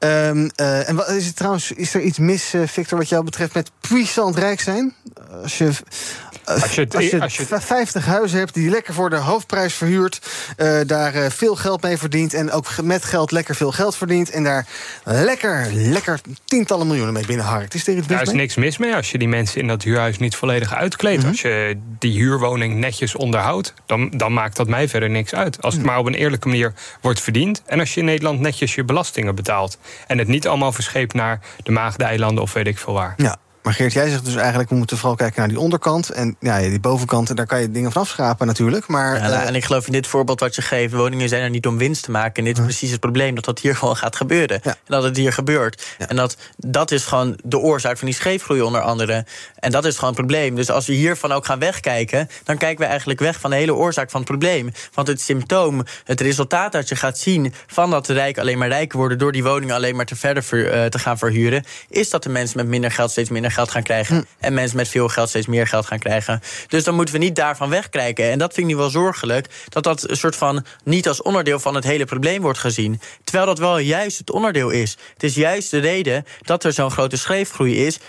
Speaker 6: En wat is het trouwens, is er iets mis, Victor, wat jou betreft met puissant rijk zijn? Als je 50 huizen hebt die je lekker voor de hoofdprijs verhuurt, daar veel geld mee verdient en ook met geld lekker veel geld verdient en daar lekker tientallen miljoenen mee binnenharkt. Is er iets mis mee?
Speaker 7: Daar is niks mis mee als je die mensen in dat huurhuis niet volledig uitkleedt. Als je die huurwoning netjes onderhoudt, dan maakt dat mij verder niks uit. Als het maar op een eerlijke manier wordt verdiend en als je in Nederland netjes je belastingen betaalt en het niet allemaal verscheept naar de Maagdeilanden of weet ik veel waar.
Speaker 6: Ja. Maar Geert, jij zegt dus eigenlijk, we moeten vooral kijken naar die onderkant. En ja, die bovenkant, en daar kan je dingen van afschrapen natuurlijk. Maar,
Speaker 10: en ik geloof in dit voorbeeld wat je geeft, woningen zijn er niet om winst te maken. En dit is precies het probleem, dat hier gewoon gaat gebeuren. Ja. En dat het hier gebeurt. Ja. En dat is gewoon de oorzaak van die scheefgroei onder andere. En dat is gewoon het probleem. Dus als we hiervan ook gaan wegkijken, dan kijken we eigenlijk weg van de hele oorzaak van het probleem. Want het symptoom, het resultaat dat je gaat zien van dat de rijken alleen maar rijker worden door die woningen alleen maar te gaan verhuren, is dat de mensen met minder geld steeds minder geld gaan krijgen. En mensen met veel geld steeds meer geld gaan krijgen. Dus dan moeten we niet daarvan wegkijken. En dat vind ik nu wel zorgelijk, dat een soort van niet als onderdeel van het hele probleem wordt gezien. Terwijl dat wel juist het onderdeel is. Het is juist de reden dat er zo'n grote scheefgroei is.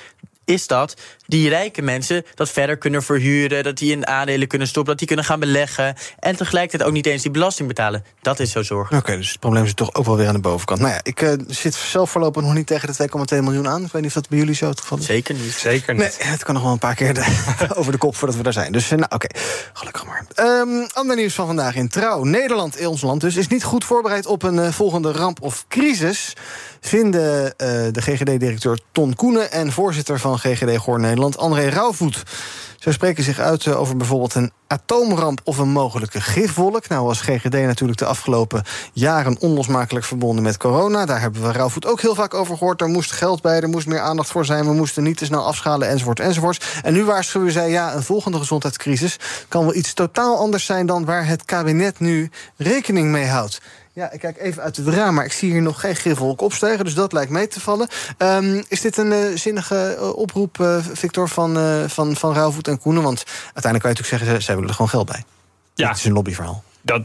Speaker 10: is dat die rijke mensen dat verder kunnen verhuren, dat die in aandelen kunnen stoppen, dat die kunnen gaan beleggen en tegelijkertijd ook niet eens die belasting betalen. Dat is zo zorgelijk.
Speaker 6: Oké, dus het probleem zit toch ook wel weer aan de bovenkant. Nou ja, ik zit zelf voorlopig nog niet tegen de 2,2 miljoen aan. Ik weet niet of dat bij jullie zo het geval is.
Speaker 10: Zeker niet.
Speaker 7: Zeker niet.
Speaker 6: Nee, het kan nog wel een paar keer over de kop voordat we daar zijn. Dus oké, gelukkig maar. Ander nieuws van vandaag in Trouw. Nederland, ons land dus, is niet goed voorbereid op een volgende ramp of crisis, vinden de GGD-directeur Ton Koenen en voorzitter van GGD Goor Nederland, André Rauwvoet. Zij spreken zich uit over bijvoorbeeld een atoomramp of een mogelijke gifwolk. Nou was GGD natuurlijk de afgelopen jaren onlosmakelijk verbonden met corona. Daar hebben we Rauwvoet ook heel vaak over gehoord. Er moest geld bij, er moest meer aandacht voor zijn. We moesten niet te snel afschalen, enzovoort. En nu waarschuwen zij, een volgende gezondheidscrisis kan wel iets totaal anders zijn dan waar het kabinet nu rekening mee houdt. Ja, ik kijk even uit het raam, maar ik zie hier nog geen gifwolk opstijgen, dus dat lijkt mee te vallen. Is dit een zinnige oproep, Victor, van Rauwvoet en Koenen? Want uiteindelijk kan je natuurlijk zeggen, zij willen er gewoon geld bij. Ja. Het is een lobbyverhaal.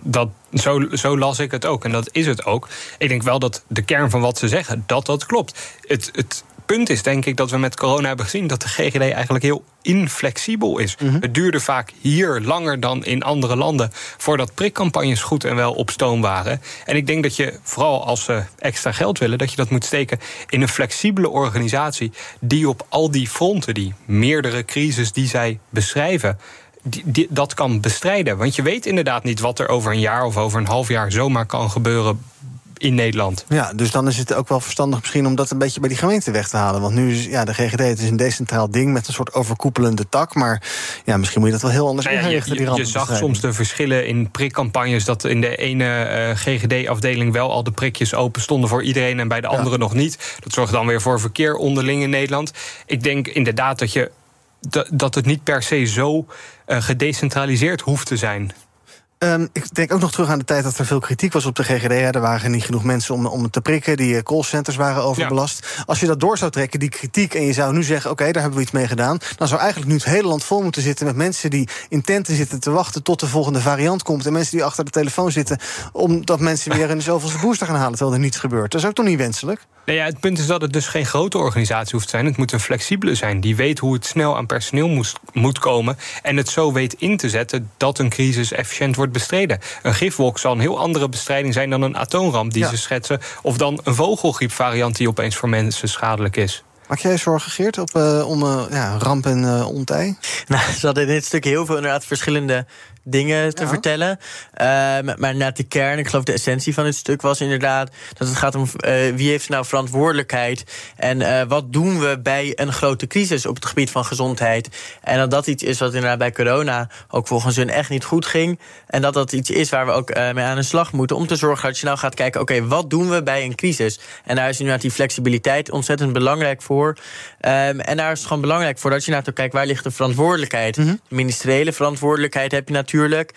Speaker 7: Zo las ik het ook, en dat is het ook. Ik denk wel dat de kern van wat ze zeggen, dat klopt. Het punt is denk ik dat we met corona hebben gezien dat de GGD eigenlijk heel inflexibel is. Mm-hmm. Het duurde vaak hier langer dan in andere landen voordat prikcampagnes goed en wel op stoom waren. En ik denk dat je, vooral als ze extra geld willen, dat je dat moet steken in een flexibele organisatie die op al die fronten, die meerdere crises die zij beschrijven, dat kan bestrijden. Want je weet inderdaad niet wat er over een jaar of over een half jaar zomaar kan gebeuren in Nederland. Ja, dus dan is het ook wel verstandig misschien om dat een beetje bij die gemeente weg te halen. Want nu is de GGD, het is een decentraal ding met een soort overkoepelende tak. Maar misschien moet je dat wel heel anders inrichten. Je zag soms de verschillen in prikcampagnes, dat in de ene GGD-afdeling wel al de prikjes open stonden voor iedereen en bij de andere nog niet. Dat zorgt dan weer voor verkeer onderling in Nederland. Ik denk inderdaad dat het niet per se zo gedecentraliseerd hoeft te zijn.
Speaker 6: Ik denk ook nog terug aan de tijd dat er veel kritiek was op de GGD. Er waren niet genoeg mensen om te prikken. Die callcenters waren overbelast. Ja. Als je dat door zou trekken, die kritiek, en je zou nu zeggen, oké, daar hebben we iets mee gedaan, dan zou eigenlijk nu het hele land vol moeten zitten met mensen die in tenten zitten te wachten tot de volgende variant komt. En mensen die achter de telefoon zitten omdat mensen weer een zoveelste booster gaan halen terwijl er niets gebeurt. Dat is ook toch niet wenselijk?
Speaker 7: Het punt is dat het dus geen grote organisatie hoeft te zijn. Het moet een flexibele zijn. Die weet hoe het snel aan personeel moet komen en het zo weet in te zetten dat een crisis efficiënt wordt bestreden. Een gifwolk zal een heel andere bestrijding zijn dan een atoomramp die ze schetsen, of dan een vogelgriepvariant die opeens voor mensen schadelijk is.
Speaker 6: Maak jij zorgen, Geert, om ramp en ontij?
Speaker 10: Nou, ze hadden in dit stuk heel veel inderdaad verschillende dingen te vertellen. Maar na de kern, ik geloof de essentie van dit stuk was inderdaad dat het gaat om wie heeft nou verantwoordelijkheid en wat doen we bij een grote crisis op het gebied van gezondheid. En dat iets is wat inderdaad bij corona ook volgens hun echt niet goed ging. En dat iets is waar we ook mee aan de slag moeten om te zorgen dat je nou gaat kijken, oké, wat doen we bij een crisis? En daar is inderdaad die flexibiliteit ontzettend belangrijk voor. En daar is het gewoon belangrijk voor dat je naar kijkt, waar ligt de verantwoordelijkheid? Mm-hmm. De ministeriële verantwoordelijkheid heb je natuurlijk.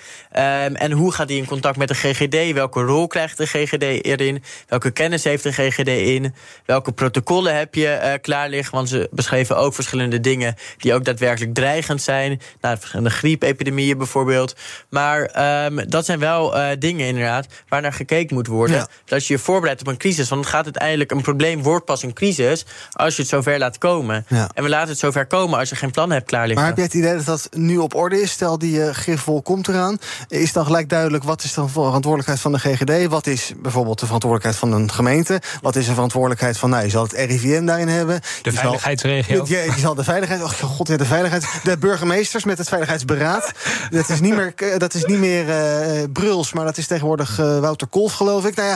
Speaker 10: En hoe gaat die in contact met de GGD? Welke rol krijgt de GGD erin? Welke kennis heeft de GGD in? Welke protocollen heb je klaar liggen? Want ze beschreven ook verschillende dingen die ook daadwerkelijk dreigend zijn. Nou, verschillende griepepidemieën bijvoorbeeld. Maar dat zijn wel dingen inderdaad waar naar gekeken moet worden. Ja. Dat je je voorbereidt op een crisis. Want het gaat uiteindelijk, een probleem wordt pas een crisis als je het zover laat komen. Ja. En we laten het zover komen als je geen plan hebt klaar liggen.
Speaker 6: Maar heb jij het idee dat dat nu op orde is? Stel die gifwolk komt eraan. Is dan gelijk duidelijk wat is de verantwoordelijkheid van de GGD? Wat is bijvoorbeeld de verantwoordelijkheid van een gemeente? Wat is de verantwoordelijkheid van, je zal het RIVM daarin hebben.
Speaker 7: De veiligheidsregio.
Speaker 6: Je zal de veiligheid, de veiligheid. De burgemeesters met het veiligheidsberaad. Dat is niet meer Bruls, maar dat is tegenwoordig Wouter Kolff, geloof ik.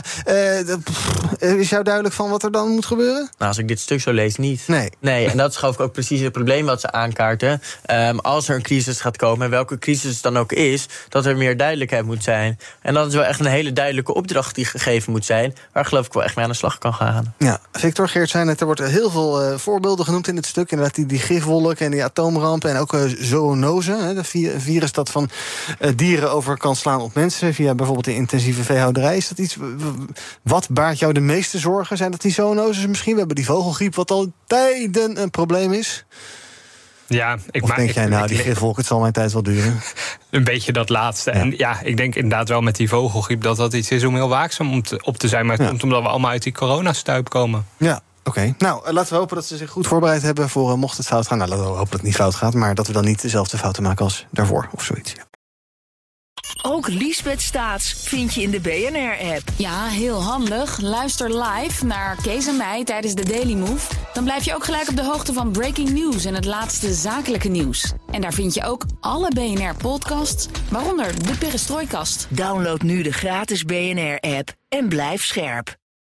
Speaker 6: Is jou duidelijk van wat er dan moet gebeuren?
Speaker 10: Nou, als ik dit stuk zo lees, niet. Nee, en dat is geloof ik ook precies het probleem wat ze aankaarten. Als er een crisis gaat komen, en welke crisis het dan ook is, dat er meer duidelijkheid moet zijn. En dat is wel echt een hele duidelijke opdracht die gegeven moet zijn, waar geloof ik wel echt mee aan de slag kan gaan.
Speaker 6: Ja, Victor, Geert zei net, er wordt heel veel voorbeelden genoemd in dit stuk. Inderdaad, die gifwolk en die atoomrampen en ook zoonose, de virus dat van dieren over kan slaan op mensen via bijvoorbeeld de intensieve veehouderij. Is dat iets, wat baart jou de meeste zorgen? Zijn dat die zoonoses misschien? We hebben die vogelgriep wat al tijden een probleem is.
Speaker 7: Ja,
Speaker 6: die gifwolk, het zal mijn tijd wel duren?
Speaker 7: Een beetje dat laatste. Ja. En ik denk inderdaad wel met die vogelgriep dat iets is om heel waakzaam op te zijn. Maar het komt omdat we allemaal uit die coronastuip komen.
Speaker 6: Ja. Oké. Nou, laten we hopen dat ze zich goed voorbereid hebben voor mocht het fout gaan. Nou, laten we hopen dat het niet fout gaat, maar dat we dan niet dezelfde fouten maken als daarvoor of zoiets. Ja.
Speaker 5: Ook Liesbeth Staats vind je in de BNR-app.
Speaker 15: Ja, heel handig. Luister live naar Kees en mij tijdens de Daily Move. Dan blijf je ook gelijk op de hoogte van breaking news en het laatste zakelijke nieuws. En daar vind je ook alle BNR-podcasts, waaronder de Perestrooikast.
Speaker 5: Download nu de gratis BNR-app en blijf scherp.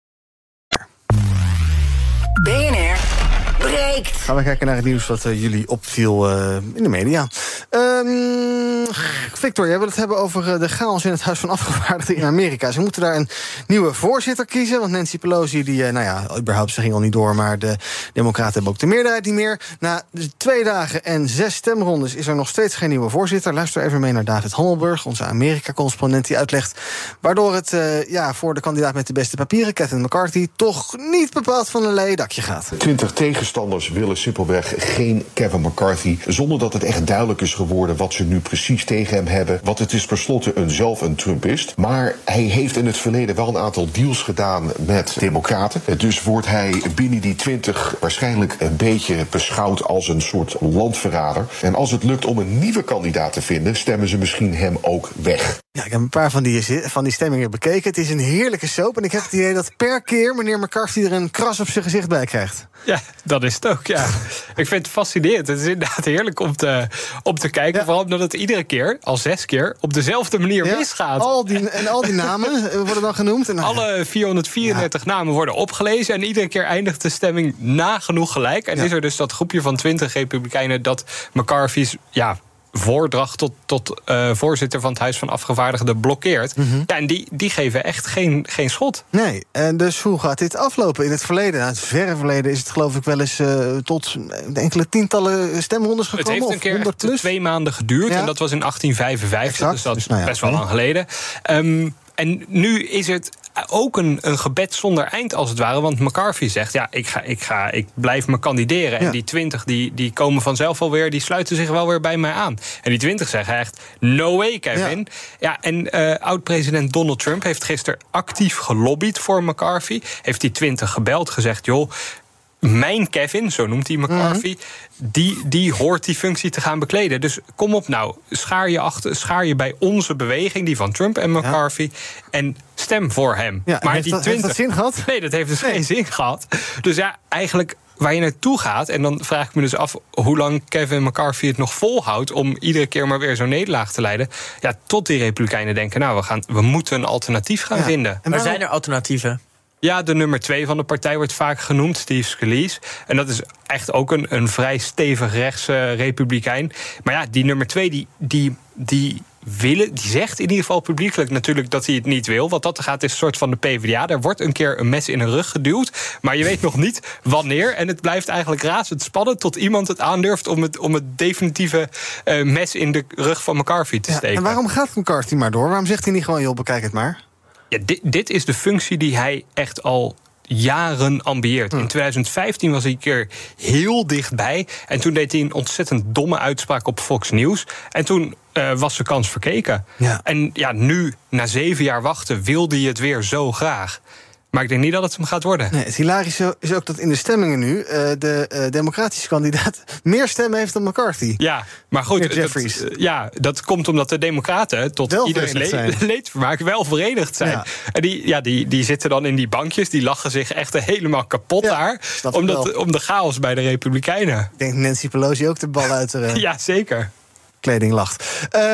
Speaker 5: BNR breekt.
Speaker 6: Gaan we kijken naar het nieuws wat jullie opviel in de media. Victor, jij wil het hebben over de chaos in het Huis van Afgevaardigden in Amerika. Ze moeten daar een nieuwe voorzitter kiezen, want Nancy Pelosi, ze ging al niet door, maar de Democraten hebben ook de meerderheid niet meer. Na 2 dagen en 6 stemrondes is er nog steeds geen nieuwe voorzitter. Luister even mee naar David Hammelburg, onze Amerika-correspondent, die uitlegt waardoor het voor de kandidaat met de beste papieren, Kevin McCarthy, toch niet bepaald van een leien dakje gaat.
Speaker 16: 20 tegenstanders willen simpelweg geen Kevin McCarthy, zonder dat het echt duidelijk is geworden wat ze nu precies tegen hem hebben. Want het is per slotte zelf een Trumpist. Maar hij heeft in het verleden wel een aantal deals gedaan met democraten. Dus wordt hij binnen die 20 waarschijnlijk een beetje beschouwd als een soort landverrader. En als het lukt om een nieuwe kandidaat te vinden, stemmen ze misschien hem ook weg.
Speaker 6: Ja, ik heb een paar van die stemmingen bekeken. Het is een heerlijke soap en ik heb het idee dat per keer meneer McCarthy er een kras op zijn gezicht bij krijgt.
Speaker 7: Ja, dat is het ook, ja. Ik vind het fascinerend. Het is inderdaad heerlijk om te kijken. Ja. Vooral omdat het iedere keer, al 6 keer, op dezelfde manier misgaat.
Speaker 6: Al die namen worden dan genoemd. En
Speaker 7: alle 434 namen worden opgelezen. En iedere keer eindigt de stemming nagenoeg gelijk. En is er dus dat groepje van 20 republikeinen dat McCarthy's voordracht tot voorzitter van het Huis van Afgevaardigden blokkeert. Mm-hmm. Ja, en die geven echt geen schot.
Speaker 6: Nee, en dus hoe gaat dit aflopen? In het verleden, het verre verleden, is het geloof ik wel eens tot enkele tientallen stemrondes gekomen.
Speaker 7: Het heeft een keer 2 maanden geduurd. Ja. En dat was in 1855, exact. Dus dat is best wel lang geleden. En nu is het ook een gebed zonder eind, als het ware. Want McCarthy zegt, ik blijf me kandideren. Ja. En die 20, die komen vanzelf alweer, die sluiten zich wel weer bij mij aan. En die 20 zeggen echt, no way, Kevin. Ja, en oud-president Donald Trump heeft gisteren actief gelobbyd voor McCarthy. Heeft die 20 gebeld, gezegd, joh, mijn Kevin, zo noemt hij McCarthy, die hoort die functie te gaan bekleden. Dus kom op nou, schaar je bij onze beweging, die van Trump en McCarthy, en stem voor hem.
Speaker 6: Ja,
Speaker 7: maar
Speaker 6: heeft dat zin gehad?
Speaker 7: Nee, dat heeft dus geen zin gehad. Dus ja, eigenlijk waar je naartoe gaat, en dan vraag ik me dus af hoe lang Kevin McCarthy het nog volhoudt om iedere keer maar weer zo'n nederlaag te leiden. Ja, tot die Republikeinen denken, we moeten een alternatief gaan vinden.
Speaker 10: Maar zijn er alternatieven?
Speaker 7: Ja, de nummer 2 van de partij wordt vaak genoemd, Steve Scalise. En dat is echt ook een vrij stevig rechtse republikein. Maar ja, die nummer 2, die zegt in ieder geval publiekelijk natuurlijk dat hij het niet wil. Wat dat gaat is een soort van de PvdA. Er wordt een keer een mes in de rug geduwd, maar je weet nog niet wanneer. En het blijft eigenlijk razendspannend tot iemand het aandurft om het definitieve mes in de rug van McCarthy te steken.
Speaker 6: En waarom gaat McCarthy maar door? Waarom zegt hij niet gewoon, joh, bekijk het maar?
Speaker 7: Ja, dit is de functie die hij echt al jaren ambieert. In 2015 was hij een keer heel dichtbij. En toen deed hij een ontzettend domme uitspraak op Fox News. En toen was zijn kans verkeken. Ja. En ja, nu, na 7 jaar wachten, wilde hij het weer zo graag. Maar ik denk niet dat het hem gaat worden.
Speaker 6: Nee, het hilarische is ook dat in de stemmingen nu de democratische kandidaat meer stemmen heeft dan McCarthy.
Speaker 7: Ja, maar goed, dat komt omdat de democraten tot wel iedereen leedvermaak wel verenigd zijn. Ja. En die zitten dan in die bankjes, die lachen zich echt helemaal kapot daar. Om de chaos bij de Republikeinen.
Speaker 6: Ik denk Nancy Pelosi ook de bal uit.
Speaker 7: Ja, zeker.
Speaker 6: Kleding lacht.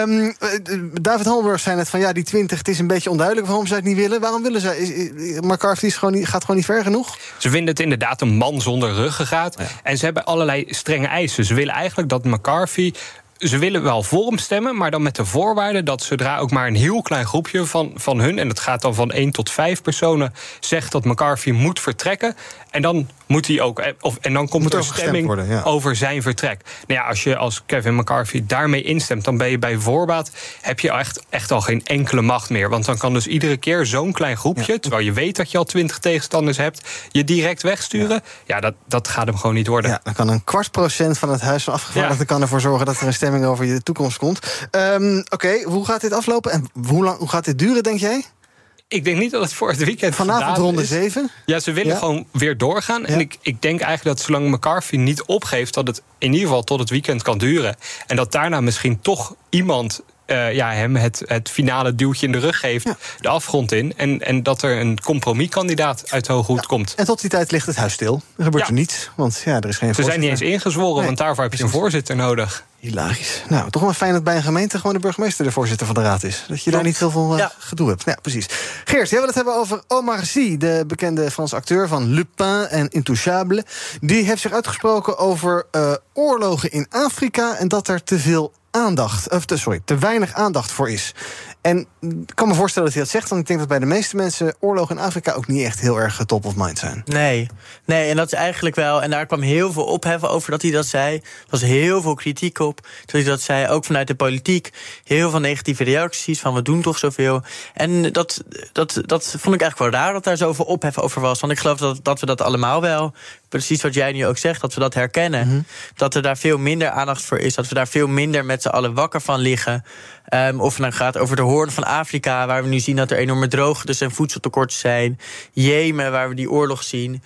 Speaker 6: David Hammelburg zei net van die 20, het is een beetje onduidelijk waarom zij het niet willen. Waarom willen zij? McCarthy gaat gewoon niet ver genoeg?
Speaker 7: Ze vinden het inderdaad een man zonder ruggengraat. Ja. En ze hebben allerlei strenge eisen. Ze willen eigenlijk dat McCarthy... Ze willen wel voor hem stemmen, maar dan met de voorwaarde dat zodra ook maar een heel klein groepje van hun, en dat gaat dan van 1 tot 5 personen, zegt dat McCarthy moet vertrekken. En dan moet hij ook, en dan komt er een stemming over zijn vertrek. Nou ja, als je als Kevin McCarthy daarmee instemt, dan ben je bij voorbaat, heb je echt al geen enkele macht meer. Want dan kan dus iedere keer zo'n klein groepje, terwijl je weet dat je al 20 tegenstanders hebt, je direct wegsturen. Ja, dat gaat hem gewoon niet worden.
Speaker 6: Ja, dan kan 0,25% van het Huis van Afgevaardigden kan ervoor zorgen dat er een stemming over je toekomst komt. Oké, hoe gaat dit aflopen en hoe gaat dit duren, denk jij?
Speaker 7: Ik denk niet dat het voor het weekend
Speaker 6: vanavond ronde 7.
Speaker 7: Ja, ze willen gewoon weer doorgaan. Ja. En ik denk eigenlijk dat zolang McCarthy niet opgeeft, dat het in ieder geval tot het weekend kan duren. En dat daarna misschien toch iemand hem het finale duwtje in de rug geeft, de afgrond in. En dat er een compromiskandidaat uit de Hoge Hoed komt.
Speaker 6: En tot die tijd ligt het huis stil. Er gebeurt er niets, want er is geen voorzitter.
Speaker 7: Ze zijn niet eens ingezworen, want daarvoor heb je een voorzitter nodig.
Speaker 6: Hilarisch. Nou, toch wel fijn dat bij een gemeente gewoon de burgemeester de voorzitter van de raad is. Dat je daar niet heel veel gedoe hebt. Ja, precies. Geert, jij wil het hebben over Omar Sy, de bekende Franse acteur van Lupin en Intouchable. Die heeft zich uitgesproken over oorlogen in Afrika en dat er te weinig aandacht voor is. En ik kan me voorstellen dat hij dat zegt, want ik denk dat bij de meeste mensen oorlogen in Afrika ook niet echt heel erg top of mind zijn.
Speaker 10: Nee, en dat is eigenlijk wel, en daar kwam heel veel ophef over dat hij dat zei. Er was heel veel kritiek op dat hij dat zei, ook vanuit de politiek. Heel veel negatieve reacties van we doen toch zoveel. En dat vond ik eigenlijk wel raar dat daar zoveel ophef over was. Want ik geloof dat we dat allemaal wel, precies wat jij nu ook zegt, dat we dat herkennen. Mm-hmm. Dat er daar veel minder aandacht voor is, dat we daar veel minder met z'n allen wakker van liggen. Of het nou gaat over de Hoorn van Afrika, waar we nu zien dat er enorme droogtes en voedseltekorten zijn. Jemen, waar we die oorlog zien.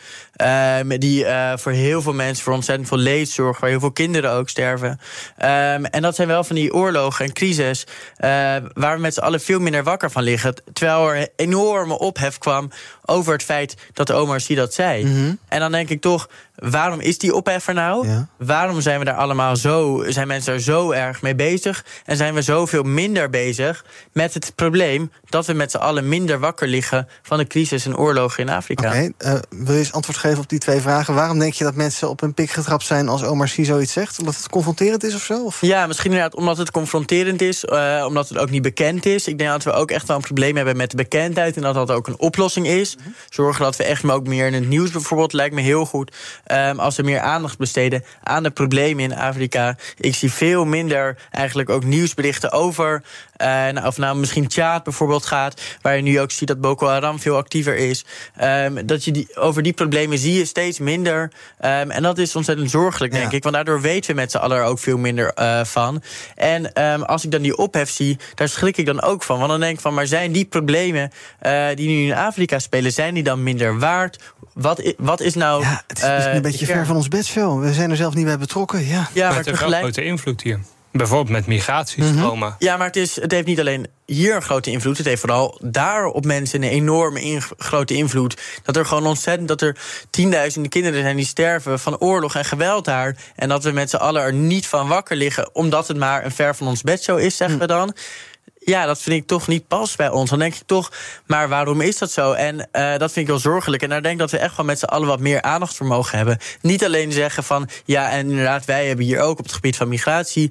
Speaker 10: Die voor heel veel mensen voor ontzettend veel leed zorgen, waar heel veel kinderen ook sterven. En dat zijn wel van die oorlogen en crisis waar we met z'n allen veel minder wakker van liggen. Terwijl er enorme ophef kwam over het feit dat Omar Sy dat zei. Mm-hmm. En dan denk ik toch, waarom is die ophef er nou? Ja. Waarom zijn we daar allemaal zijn mensen er zo erg mee bezig? En zijn we zoveel minder bezig met het probleem dat we met z'n allen minder wakker liggen van de crisis en oorlogen in Afrika?
Speaker 6: Oké, wil je eens antwoord geven op die twee vragen? Waarom denk je dat mensen op een pik getrapt zijn als Omar Sy zoiets zegt? Omdat het confronterend is of zo? Of?
Speaker 10: Ja, misschien inderdaad omdat het confronterend is, omdat het ook niet bekend is. Ik denk dat we ook echt wel een probleem hebben met de bekendheid en dat dat ook een oplossing is. Mm-hmm. Zorgen dat we echt ook meer in het nieuws bijvoorbeeld, lijkt me heel goed. Als we meer aandacht besteden aan de problemen in Afrika. Ik zie veel minder eigenlijk ook nieuwsberichten over. Of nou misschien Tjaad bijvoorbeeld gaat, waar je nu ook ziet dat Boko Haram veel actiever is. Dat je over die problemen zie je steeds minder. En dat is ontzettend zorgelijk, denk ik. Want daardoor weten we met z'n allen er ook veel minder van. En als ik dan die ophef zie, daar schrik ik dan ook van. Want dan denk ik van, maar zijn die problemen die nu in Afrika spelen, zijn die dan minder waard? Wat is nou...
Speaker 6: Ja, het is misschien een beetje ver van ons bedshow. We zijn er zelf niet bij betrokken. Ja,
Speaker 7: maar het heeft wel grote invloed hier. Bijvoorbeeld met migratiestromen.
Speaker 10: Mm-hmm. Ja, maar het heeft niet alleen hier een grote invloed. Het heeft vooral daar op mensen een enorme grote invloed. Dat er gewoon dat er tienduizenden kinderen zijn die sterven van oorlog en geweld daar. En dat we met z'n allen er niet van wakker liggen, omdat het maar een ver van ons bedshow is, zeggen we dan. Ja, dat vind ik toch niet pas bij ons. Dan denk ik toch, maar waarom is dat zo? En dat vind ik wel zorgelijk. En daar denk ik dat we echt wel met z'n allen wat meer aandacht voor mogen hebben. Niet alleen zeggen van, ja, en inderdaad, wij hebben hier ook op het gebied van migratie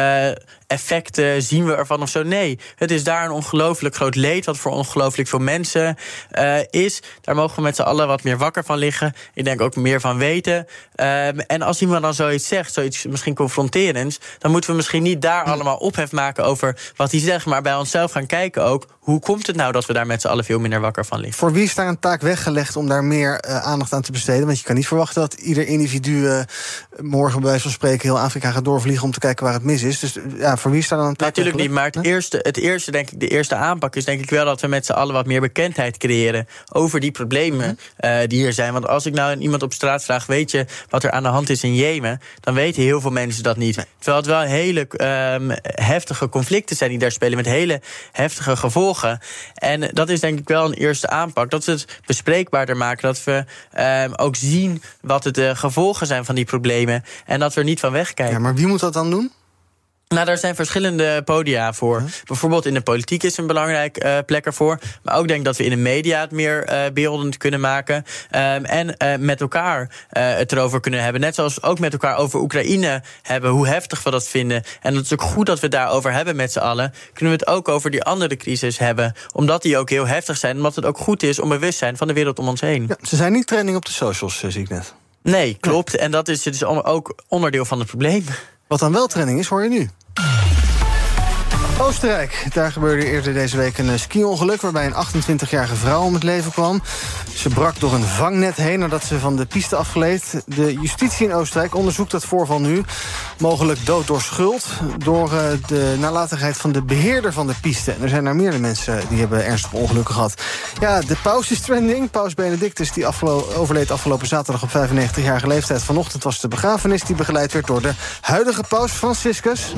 Speaker 10: effecten, zien we ervan of zo. Nee, het is daar een ongelooflijk groot leed, wat voor ongelooflijk veel mensen is. Daar mogen we met z'n allen wat meer wakker van liggen. Ik denk ook meer van weten. En als iemand dan zoiets zegt, zoiets misschien confronterends, dan moeten we misschien niet daar allemaal ophef maken over wat hij zegt, maar bij onszelf gaan kijken ook, hoe komt het nou dat we daar met z'n allen veel minder wakker van liggen?
Speaker 6: Voor wie is daar een taak weggelegd om daar meer aandacht aan te besteden? Want je kan niet verwachten dat ieder individu morgen bij wijze van spreken heel Afrika gaat doorvliegen om te kijken waar het mis is. Dus ja, voor wie is daar dan een taak?
Speaker 10: Natuurlijk niet, maar het eerste, denk ik, de eerste aanpak is denk ik wel dat we met z'n allen wat meer bekendheid creëren over die problemen die hier zijn. Want als ik nou iemand op straat vraag, weet je wat er aan de hand is in Jemen, dan weten heel veel mensen dat niet. Nee. Terwijl het wel hele heftige conflicten zijn die daar spelen met hele heftige gevolgen. En dat is denk ik wel een eerste aanpak. Dat we het bespreekbaarder maken. Dat we ook zien wat de gevolgen zijn van die problemen. En dat we er niet van wegkijken.
Speaker 6: Ja, maar wie moet dat dan doen?
Speaker 10: Nou, daar zijn verschillende podia voor. Ja. Bijvoorbeeld in de politiek is een belangrijk plek ervoor. Maar ook denk ik dat we in de media het meer beeldend kunnen maken. En met elkaar het erover kunnen hebben. Net zoals we ook met elkaar over Oekraïne hebben, hoe heftig we dat vinden. En dat is ook goed dat we het daarover hebben met z'n allen. Kunnen we het ook over die andere crisis hebben. Omdat die ook heel heftig zijn. Omdat het ook goed is om bewust zijn van de wereld om ons heen.
Speaker 6: Ja, ze zijn niet trending op de socials, zie ik net.
Speaker 10: Nee, klopt. En dat is ook onderdeel van het probleem.
Speaker 6: Wat dan wel trending is, hoor je nu. Oostenrijk. Daar gebeurde eerder deze week een ski-ongeluk waarbij een 28-jarige vrouw om het leven kwam. Ze brak door een vangnet heen nadat ze van de piste afgleed. De justitie in Oostenrijk onderzoekt dat voorval nu. Mogelijk dood door schuld, door de nalatigheid van de beheerder van de piste. En er zijn meerdere mensen die hebben ernstige ongelukken gehad. Ja, de paus is trending. Paus Benedictus die overleed afgelopen zaterdag op 95-jarige leeftijd. Vanochtend was de begrafenis die begeleid werd door de huidige paus Franciscus.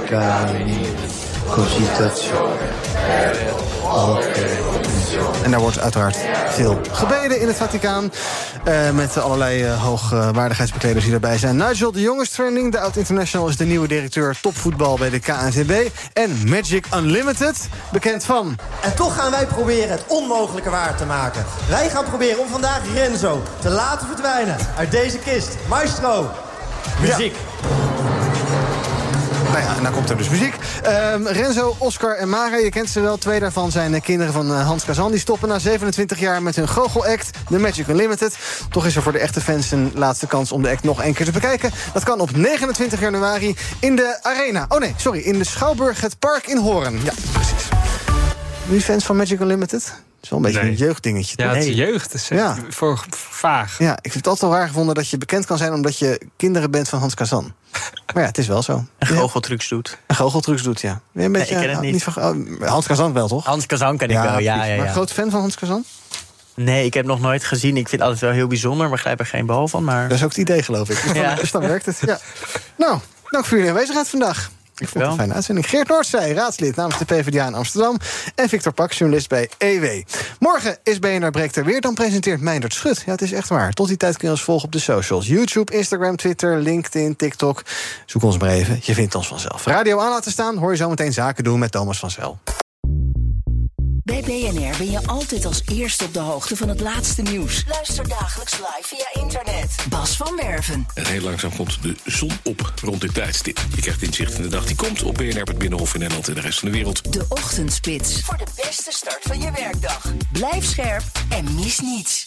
Speaker 6: En daar wordt uiteraard veel gebeden in het Vaticaan. Met allerlei hoogwaardigheidsbekleders die erbij zijn. Nigel de Jong is trending. De oud-international is de nieuwe directeur topvoetbal bij de KNVB. En Magic Unlimited, bekend van...
Speaker 17: En toch gaan wij proberen het onmogelijke waar te maken. Wij gaan proberen om vandaag Renzo te laten verdwijnen uit deze kist. Maestro, muziek. Ja. Nou ja, en dan komt er dus muziek. Renzo, Oscar en Mara, je kent ze wel. 2 daarvan zijn kinderen van Hans Kazan. Die stoppen na 27 jaar met hun goochelact, The Magic Unlimited. Toch is er voor de echte fans een laatste kans om de act nog 1 keer te bekijken. Dat kan op 29 januari in de Arena. In de Schouwburg, het Park in Hoorn. Ja, precies. Nu fans van Magic Unlimited? Dat is wel een beetje een jeugddingetje.
Speaker 7: Ja, het is jeugd. Het is voor vaag.
Speaker 6: Ja, ik heb het altijd wel raar gevonden dat je bekend kan zijn omdat je kinderen bent van Hans Kazan. Maar ja, het is wel zo.
Speaker 10: En goocheltrucs doet.
Speaker 6: En goocheltrucs doet, ja. Een beetje,
Speaker 10: ik ken het niet.
Speaker 6: Van, Hans Kazan wel, toch?
Speaker 10: Hans Kazan ken ik wel, ja.
Speaker 6: Maar groot fan van Hans Kazan?
Speaker 10: Nee, ik heb nog nooit gezien. Ik vind het altijd wel heel bijzonder, maar begrijp er geen bal van. Maar...
Speaker 6: Dat is ook het idee, geloof ik. Dus dan werkt het. Ja. Nou, dank voor jullie aanwezigheid vandaag. Ik vond het een fijne uitzending. Geert Noordzij, raadslid namens de PvdA in Amsterdam. En Victor Pak, journalist bij EW. Morgen is BNR Breekt er weer. Dan presenteert Meindert Schut. Ja, het is echt waar. Tot die tijd kun je ons volgen op de socials. YouTube, Instagram, Twitter, LinkedIn, TikTok. Zoek ons maar even. Je vindt ons vanzelf. Radio aan laten staan. Hoor je zo meteen Zaken doen met Thomas van Zel.
Speaker 5: Bij BNR ben je altijd als eerste op de hoogte van het laatste nieuws.
Speaker 15: Luister dagelijks live via internet.
Speaker 5: Bas van Werven.
Speaker 18: En heel langzaam komt de zon op rond dit tijdstip. Je krijgt inzicht in de dag die komt op BNR, het Binnenhof in Nederland en de rest van de wereld.
Speaker 5: De Ochtendspits.
Speaker 15: Voor de beste start van je werkdag.
Speaker 5: Blijf scherp en mis niets.